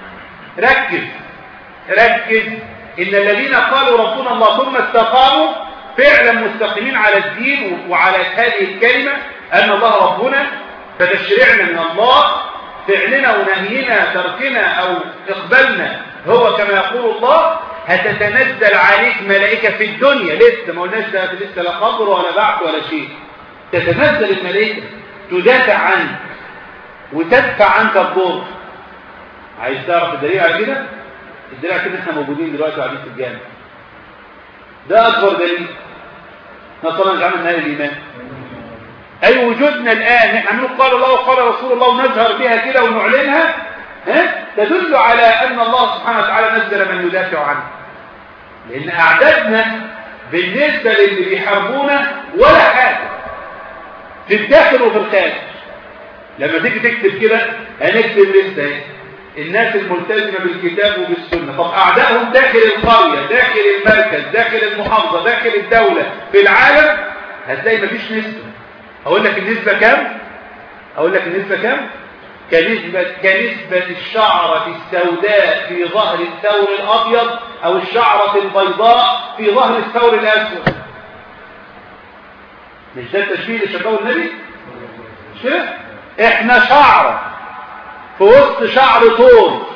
ركز، إن الذين قالوا ربنا الله ثم استقاموا فعلا مستقيمين على الدين وعلى هذه الكلمة أن الله ربنا، فتشريعنا من الله، فعلنا ونهينا، تركنا أو إقبالنا هو كما يقول الله. هتتنزل عليك ملائكة في الدنيا، لسه ما قلناش ده، لسه لا قبر ولا بعث ولا شيء. تتنزل الملائكة تدافع عنك وتدفع عنك الضر. عايز تعرف الدليل على كده؟ الدليل على كده احنا موجودين دلوقتي وقاعدين في الجامع، ده أكبر دليل. نصرنا نجعل من أهل الإيمان. أي وجودنا الآن نحن نقول قال الله وقال رسول الله ونظهر بها كده ونعلنها، تدل على أن الله سبحانه وتعالى نزل من يدافع عنه. لأن أعدادنا بالنسبة للي بيحاربونا ولا حاجة في الداخل وفي الخارج. لما تيجي تكتب كده هنكتب لسه الناس الملتزمة بالكتاب وبالسنة، طب أعدائهم داخل القرية، داخل المركز، داخل المحافظة، داخل الدولة، في العالم، هتلاقي مفيش نسبة. أقول لك النسبة كام؟ كنسبة الشعرة السوداء في ظهر الثور الأبيض أو الشعرة البيضاء في ظهر الثور الأسود. مش ده التشبيه اللي شبهه النبي؟ مش كده؟ احنا شعرة في وسط شعر طور.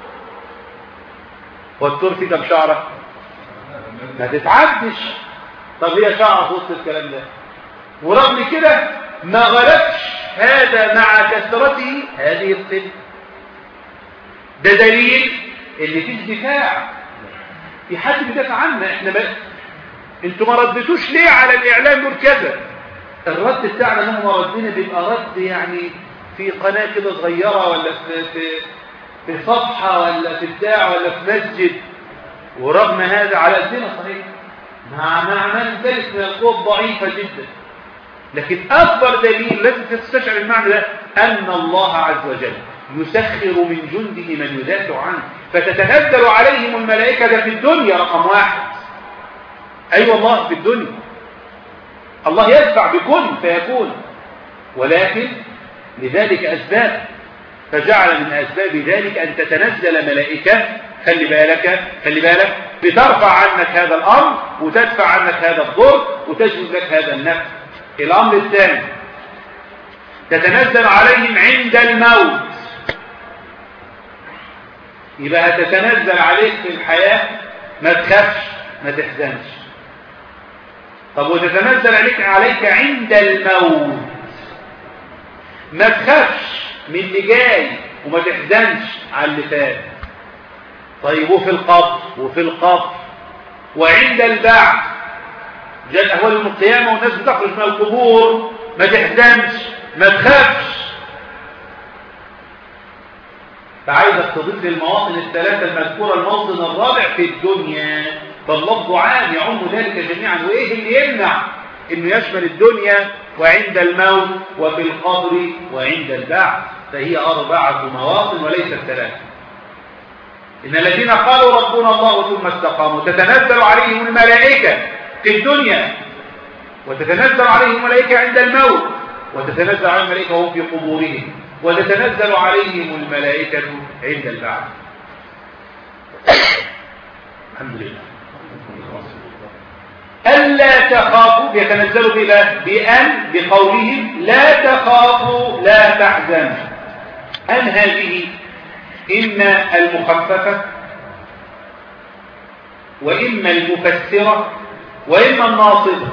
والطور فيه كم شعرة؟ ما تتعدش. طب هي شعرة في وسط الكلام ده، ورغم كده ما غلبش هذا مع كثرته هذه القلة. ده دليل ان في دفاع، في حد بيدافع عنا. احنا انتوا ما ردتوش ليه على الاعلام دول كذا؟ الرد بتاعنا انهم ردنا بيبقى رد يعني في قناه كده صغيره، ولا في صفحه، ولا في بتاع، ولا في مسجد. ورغم هذا على قدنا صحيح مع ذلك من القوة ضعيفة جدا. لكن أكبر دليل لازم تستشعر المعنى ده أن الله عز وجل يسخر من جنده من يدافع عنه، فتتنزل عليهم الملائكة في الدنيا رقم 1، أي والله في الدنيا الله يدفع بكل فيكون، ولكن لذلك أسباب، فجعل من أسباب ذلك أن تتنزل ملائكة، خلي بالك بترفع عنك هذا الأمر وتدفع عنك هذا الضر وتجلب لك هذا النفع. الأمر الثاني تتنزل عليهم عند الموت، يبقى تتنزل عليك في الحياة ما تخافش ما تحزنش. طب وتتنزل عليك عند الموت ما تخافش من اللي جاي وما تحزنش على اللي فات. طيب وفي القبر وعند البعث، جاءت أهوال يوم القيامة والناس بتخرج من القبور ما تحزنش ما تخافش. فعايزك تضيف للمواطن الثلاثة المذكورة الموطن الرابع في الدنيا، فاللفظ عام يعم ذلك جميعا. وإيه اللي يمنع إنه يشمل الدنيا وعند الموت وفي القبر وعند البعث؟ فهي 4 مواطن وليست 3. إن الذين قالوا ربنا الله ثم استقاموا تتنزل عليهم الملائكة في الدنيا، وتتنزل عليهم الملائكة عند الموت، وتتنزل عليهم الملائكة وهم في قبورهم، وتتنزل عليهم الملائكة عند البعث. الحمد لله. ألا تخافوا، يتنزلوا بأن بقولهم لا تخافوا لا تحزنوا. أن هذه إما المخففة وإما المفسرة وإما الناصبة.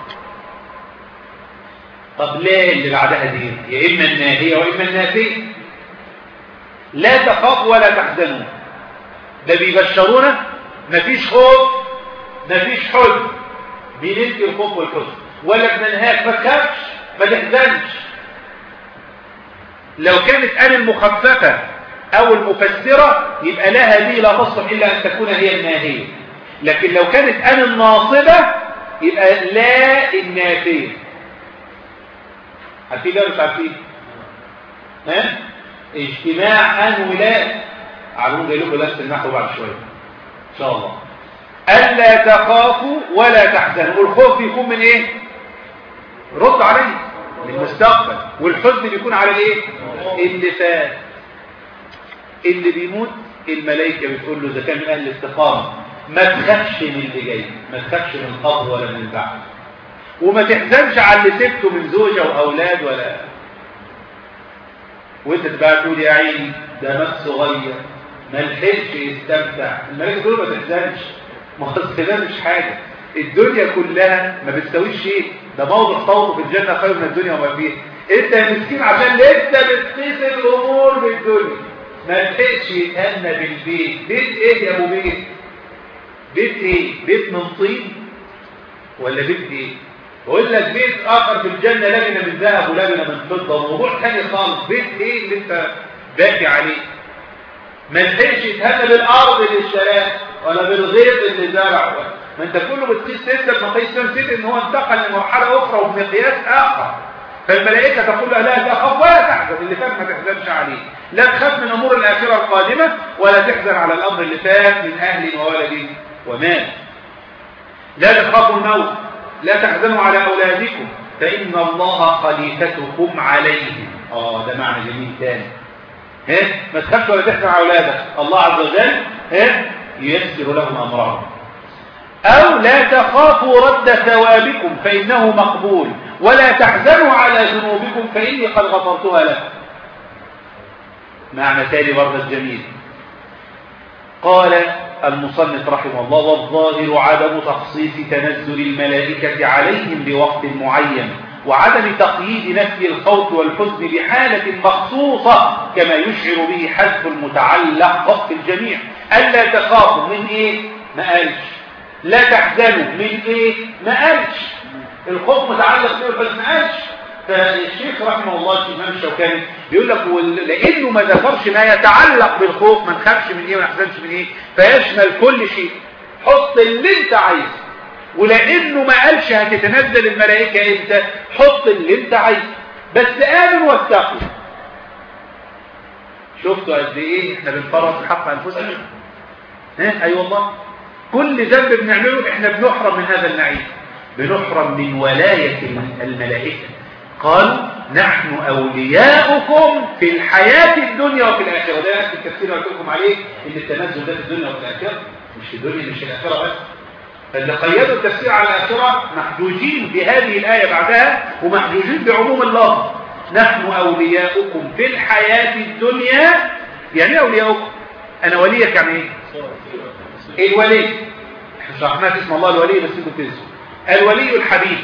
طب ليه اللي بعدها دي؟ يا إما الناهية وإما النافية. لا تخافوا ولا تحزنوا، ده بيبشرونا مفيش خوف مفيش حزن، بننفي الخوف والحزن، ولا بننهاك ما تخافش ما تحزنش. لو كانت أن المخففة أو المفسرة يبقى لها دي لا تصلح إلا أن تكون هي الناهية، لكن لو كانت أن الناصبة يبقى لا النافية. عارفين ده مش عارفين؟ ها؟ اجتماع أن ولا علمون جاي لكم درس النحو بعد شوية إن شاء الله. ألا تخافوا ولا تحزنوا، الخوف يكون من إيه؟ رد عليه من المستقبل، والحزن بيكون على الإيه؟ اللي فات. اللي بيموت الملائكة بتقول له إذا كان من أهل الاستقامة ما تخافش من اللي جاي، ما تخافش من القبر ولا من البعث، وما تحزنش على اللي سبته من زوجة وأولاد ولا. وانت تبقى تقول يا عيني ده مات صغير ما لحقش يستمتع، الملائكة تقول ما تحزنش، ما اصل ده مش حاجة، الدنيا كلها ما بتساويش شيء، ده موضع صوته في الجنة خير من الدنيا وما فيها. انت يا مسكين عشان لسه بتقيس الامور بالدنيا ما لحقش يتهنى بالبيت. بيت ايه يا ابو بيت؟ بيت ايه؟ بيت من طين ولا بيت ايه؟ يقول لك بيت اخر في الجنه لبنه من ذهب ولبنه من فضه، موضوع ثاني خالص. بيت ايه اللي انت باكي عليه؟ ما لحقش يتهنى بالارض اللي اشتراها ولا بالغيط اللي زرعه، ما انت كله بتقيس لسه بمقاييس نسيت ان هو انتقل لمرحله اخرى وبمقياس اخر. فالملائكه تقول له لا تخاف ولا تحزن، اللي فات ما تحزنش عليه، لا تخاف من امور الاخره القادمه ولا تحزن على الامر اللي فات من اهل وولد ومال. لا تخافوا الموت، لا تحزنوا على اولادكم فان الله خليفتكم عليهم. ده معنى جميل ثاني. ما تخافش ولا تحزن على اولادك، الله عز وجل ييسر لهم امرهم. أو لا تخافوا رد ثوابكم فإنه مقبول، ولا تحزنوا على ذنوبكم فإني قد غفرتها لكم. معنى تالي برضه الجميل. قال المصنف رحمه الله والظاهر عدم تخصيص تنزل الملائكة عليهم بوقت معين، وعدم تقييد نفي الخوف والحزن بحالة مخصوصة كما يشعر به حذف المتعلق في الجميع. ألا تخافوا من إيه؟ ما قالش. لا تحزنوا من ايه؟ ما قالش. الخوف متعلق به والحزن ما قالش. فالشيخ رحمه الله الامام الشوكاني بيقول لك لانه ما ذكرش ما يتعلق بالخوف، ما نخافش من ايه وما نحزنش من ايه، فيشمل كل شيء. حط اللي انت عايزه. ولانه ما قالش هتتنزل الملائكه امتى، حط اللي انت عايزه، بس امن واتقوا. شفتوا قد ايه احنا بنفرط في حق انفسنا؟ اي والله. كل ذنب بنعمله احنا بنحرم من هذا النعيم، بنحرم من ولاية الملائكة. قالوا نحن أولياؤكم في الحياة الدنيا وفي الآخرة. وده نفس التفسير اللي قلت لكم عليه، إن التنزل ده في الدنيا وفي الآخرة، مش في الدنيا مش في الآخرة بس. فاللي قيدوا التفسير على الآخرة محجوجين بهذه الآية بعدها، ومحجوجين بعموم اللفظ. نحن أولياؤكم في الحياة الدنيا. يعني ايه أولياؤكم؟ أنا وليك يعني إيه؟ الولي احنا شرحناها في اسم الله الولي، بس انتوا تنسوا. الولي الحبيب،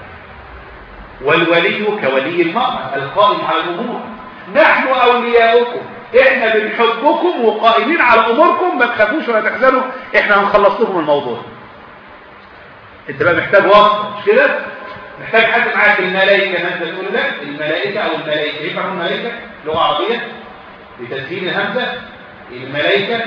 والولي كولي المرأة القائم على الأمور. نحن أولياؤكم، احنا بنحبكم وقائمين على أموركم، ما تخافوش ولا تحزنوا، احنا هنخلص لكم الموضوع. انت بقى محتاج وقت مش كده؟ محتاج حد معاك الملائكة، ما انت تقول لا الملائكة او الملائكة، ايه معنى الملائكة؟ لغة عربية بتسهيل الهمزة. الملائكة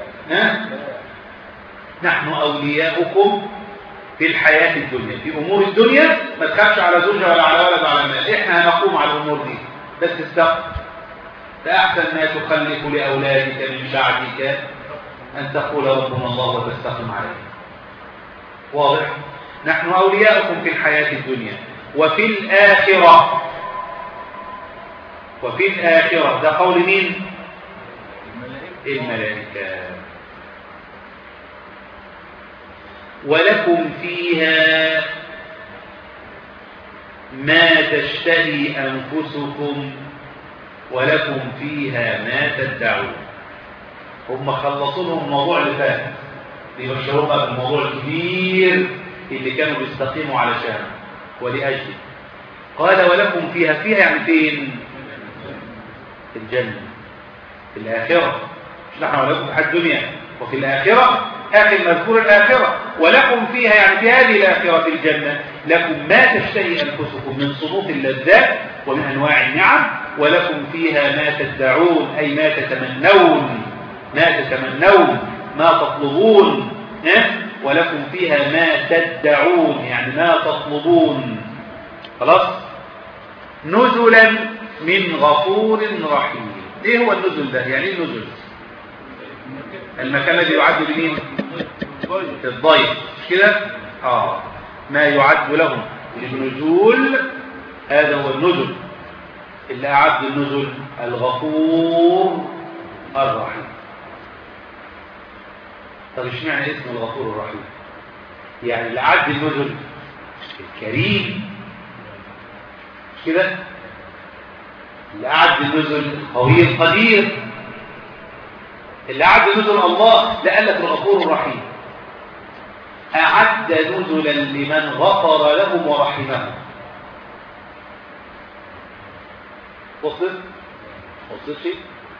نحن أولياؤكم في الحياة الدنيا، في أمور الدنيا. ما تخافش على زوجة ولا على ولد ولا على مال، احنا هنقوم على الأمور دي، بس استقم. فأحسن ما تخلف لأولادك من بعدك أن تقول ربنا الله وتستقم عليه. واضح؟ نحن أولياؤكم في الحياة الدنيا وفي الآخرة. وفي الآخرة ده قول مين؟ الملائكة. ولكم فيها ما تشتهي أنفسكم ولكم فيها ما تدعون. هم خلصوا لهم الموضوع اللي فات، بيبشروا بقى بالموضوع الكبير اللي كانوا بيستقيموا علشانه ولأجله. قال ولكم فيها، فيها يعني فين؟ في الجنة، في الآخرة. مش نحن ولكم في الدنيا وفي الآخرة، آخر مذكور الآخرة. ولكم فيها يعني في هذه الآخرة في الجنة لكم ما تشتهي أنفسكم من صنوف اللذات ومن أنواع النعم. ولكم فيها ما تدعون، أي ما تتمنون، ما تتمنون، ما تطلبون. ولكم فيها ما تدعون يعني ما تطلبون. خلاص. نزلا من غفور رحيم. ايه هو النزل ده؟ يعني ايه النزل؟ المكان الذي يعد لمين؟ الضيف، مش كده؟ ما يعد لهم للنزول، هذا هو النزل. اللي أعد النزل الغفور الرحيم. طب ايش معنى اسم الغفور الرحيم؟ يعني اللي أعد النزل الكريم، مش كده؟ اللي أعد النزل القوي القدير، اللي أعد نزل الله. لألك الغفور الرحيم أعد نزلا لمن غفر لهم ورحمهم. وصلت شيء؟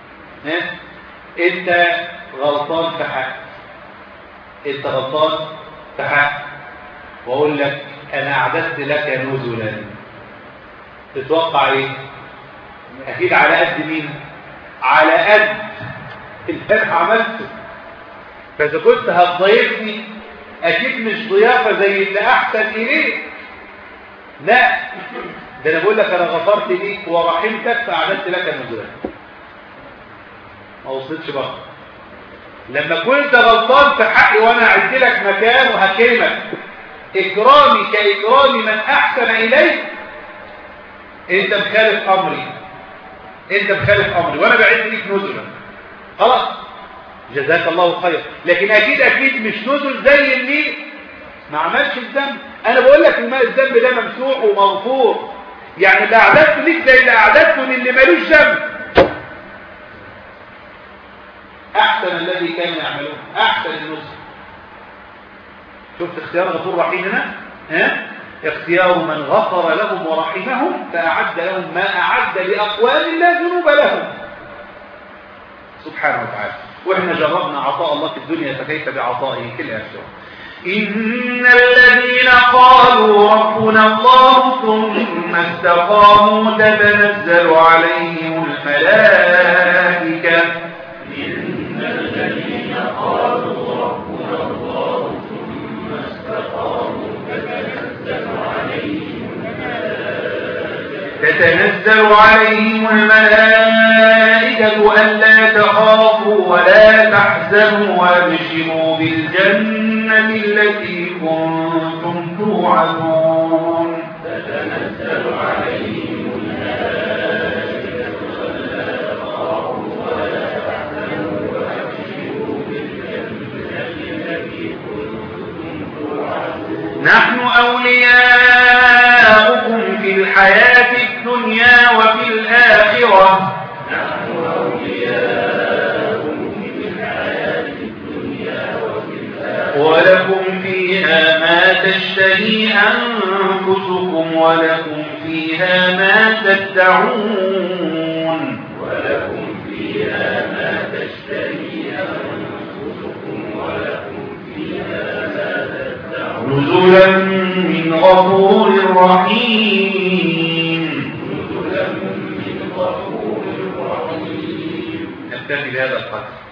انت غلطان في حق، انت غلطان في حق، واقول لك انا اعددت لك نزلا. تتوقع ايه؟ اكيد على قد مين؟ على قد اللي انا عملته. فاذا كنت هتضيفني اكيد مش ضيافه زي اللي احسن اليك، لا، ده انا بقول لك انا غفرت ليك ورحمتك فاعددت لك نزلا. ما وصلتش بقى؟ لما كنت غلطان في حقي وانا اعد لك مكان وهكرمك، اكرامي كاكرام من احسن اليك، انت مخالف امري، انت مخالف امري وانا بعد ليك نزلا. خلاص جزاك الله خير. لكن اكيد مش نزل زي اللي ما عملش الذنب. انا بقول لك الذنب ده ممسوح ومغفور، يعني اللي اعددته ليك زي اللي اعددته للي مالوش ذنب. احسن الذي كانوا يعملون، احسن النزل. شفت اختيار غفور رحيم هنا؟ اختيار من غفر لهم ورحمهم فاعد لهم ما اعد لاقوام لا ذنوب لهم سبحانه وتعالى. واحنا جربنا عطاء الله في الدنيا، فكيف بعطائه في الاخره؟ إن الذين قالوا ربنا الله ثم استقاموا تتنزل عليهم الملائكة. إن الذين قالوا ربنا الله ثم استقاموا تتنزل عليهم الملائكة ألا تخافوا ولا تحزنوا فتنزلوا وابشروا بالجنة التي كنتم توعدون تتنزل عليهم الملائكة ألا تخافوا ولا تحزنوا وأبشروا بالجنة التي كنتم توعدون نحن أولياؤكم في الحياة الدنيا وفي الآخرة نحن أولياؤكم في الحياة الدنيا وفي الآخرة ولكم فيها ما تشتهي أنفسكم ولكم فيها ما تدعون ولكم فيها ما تشتهي أنفسكم ولكم فيها ما تدعون نزلا من غفور رحيم. نزلا من غفور رحيم. نكتفي بهذا القدر.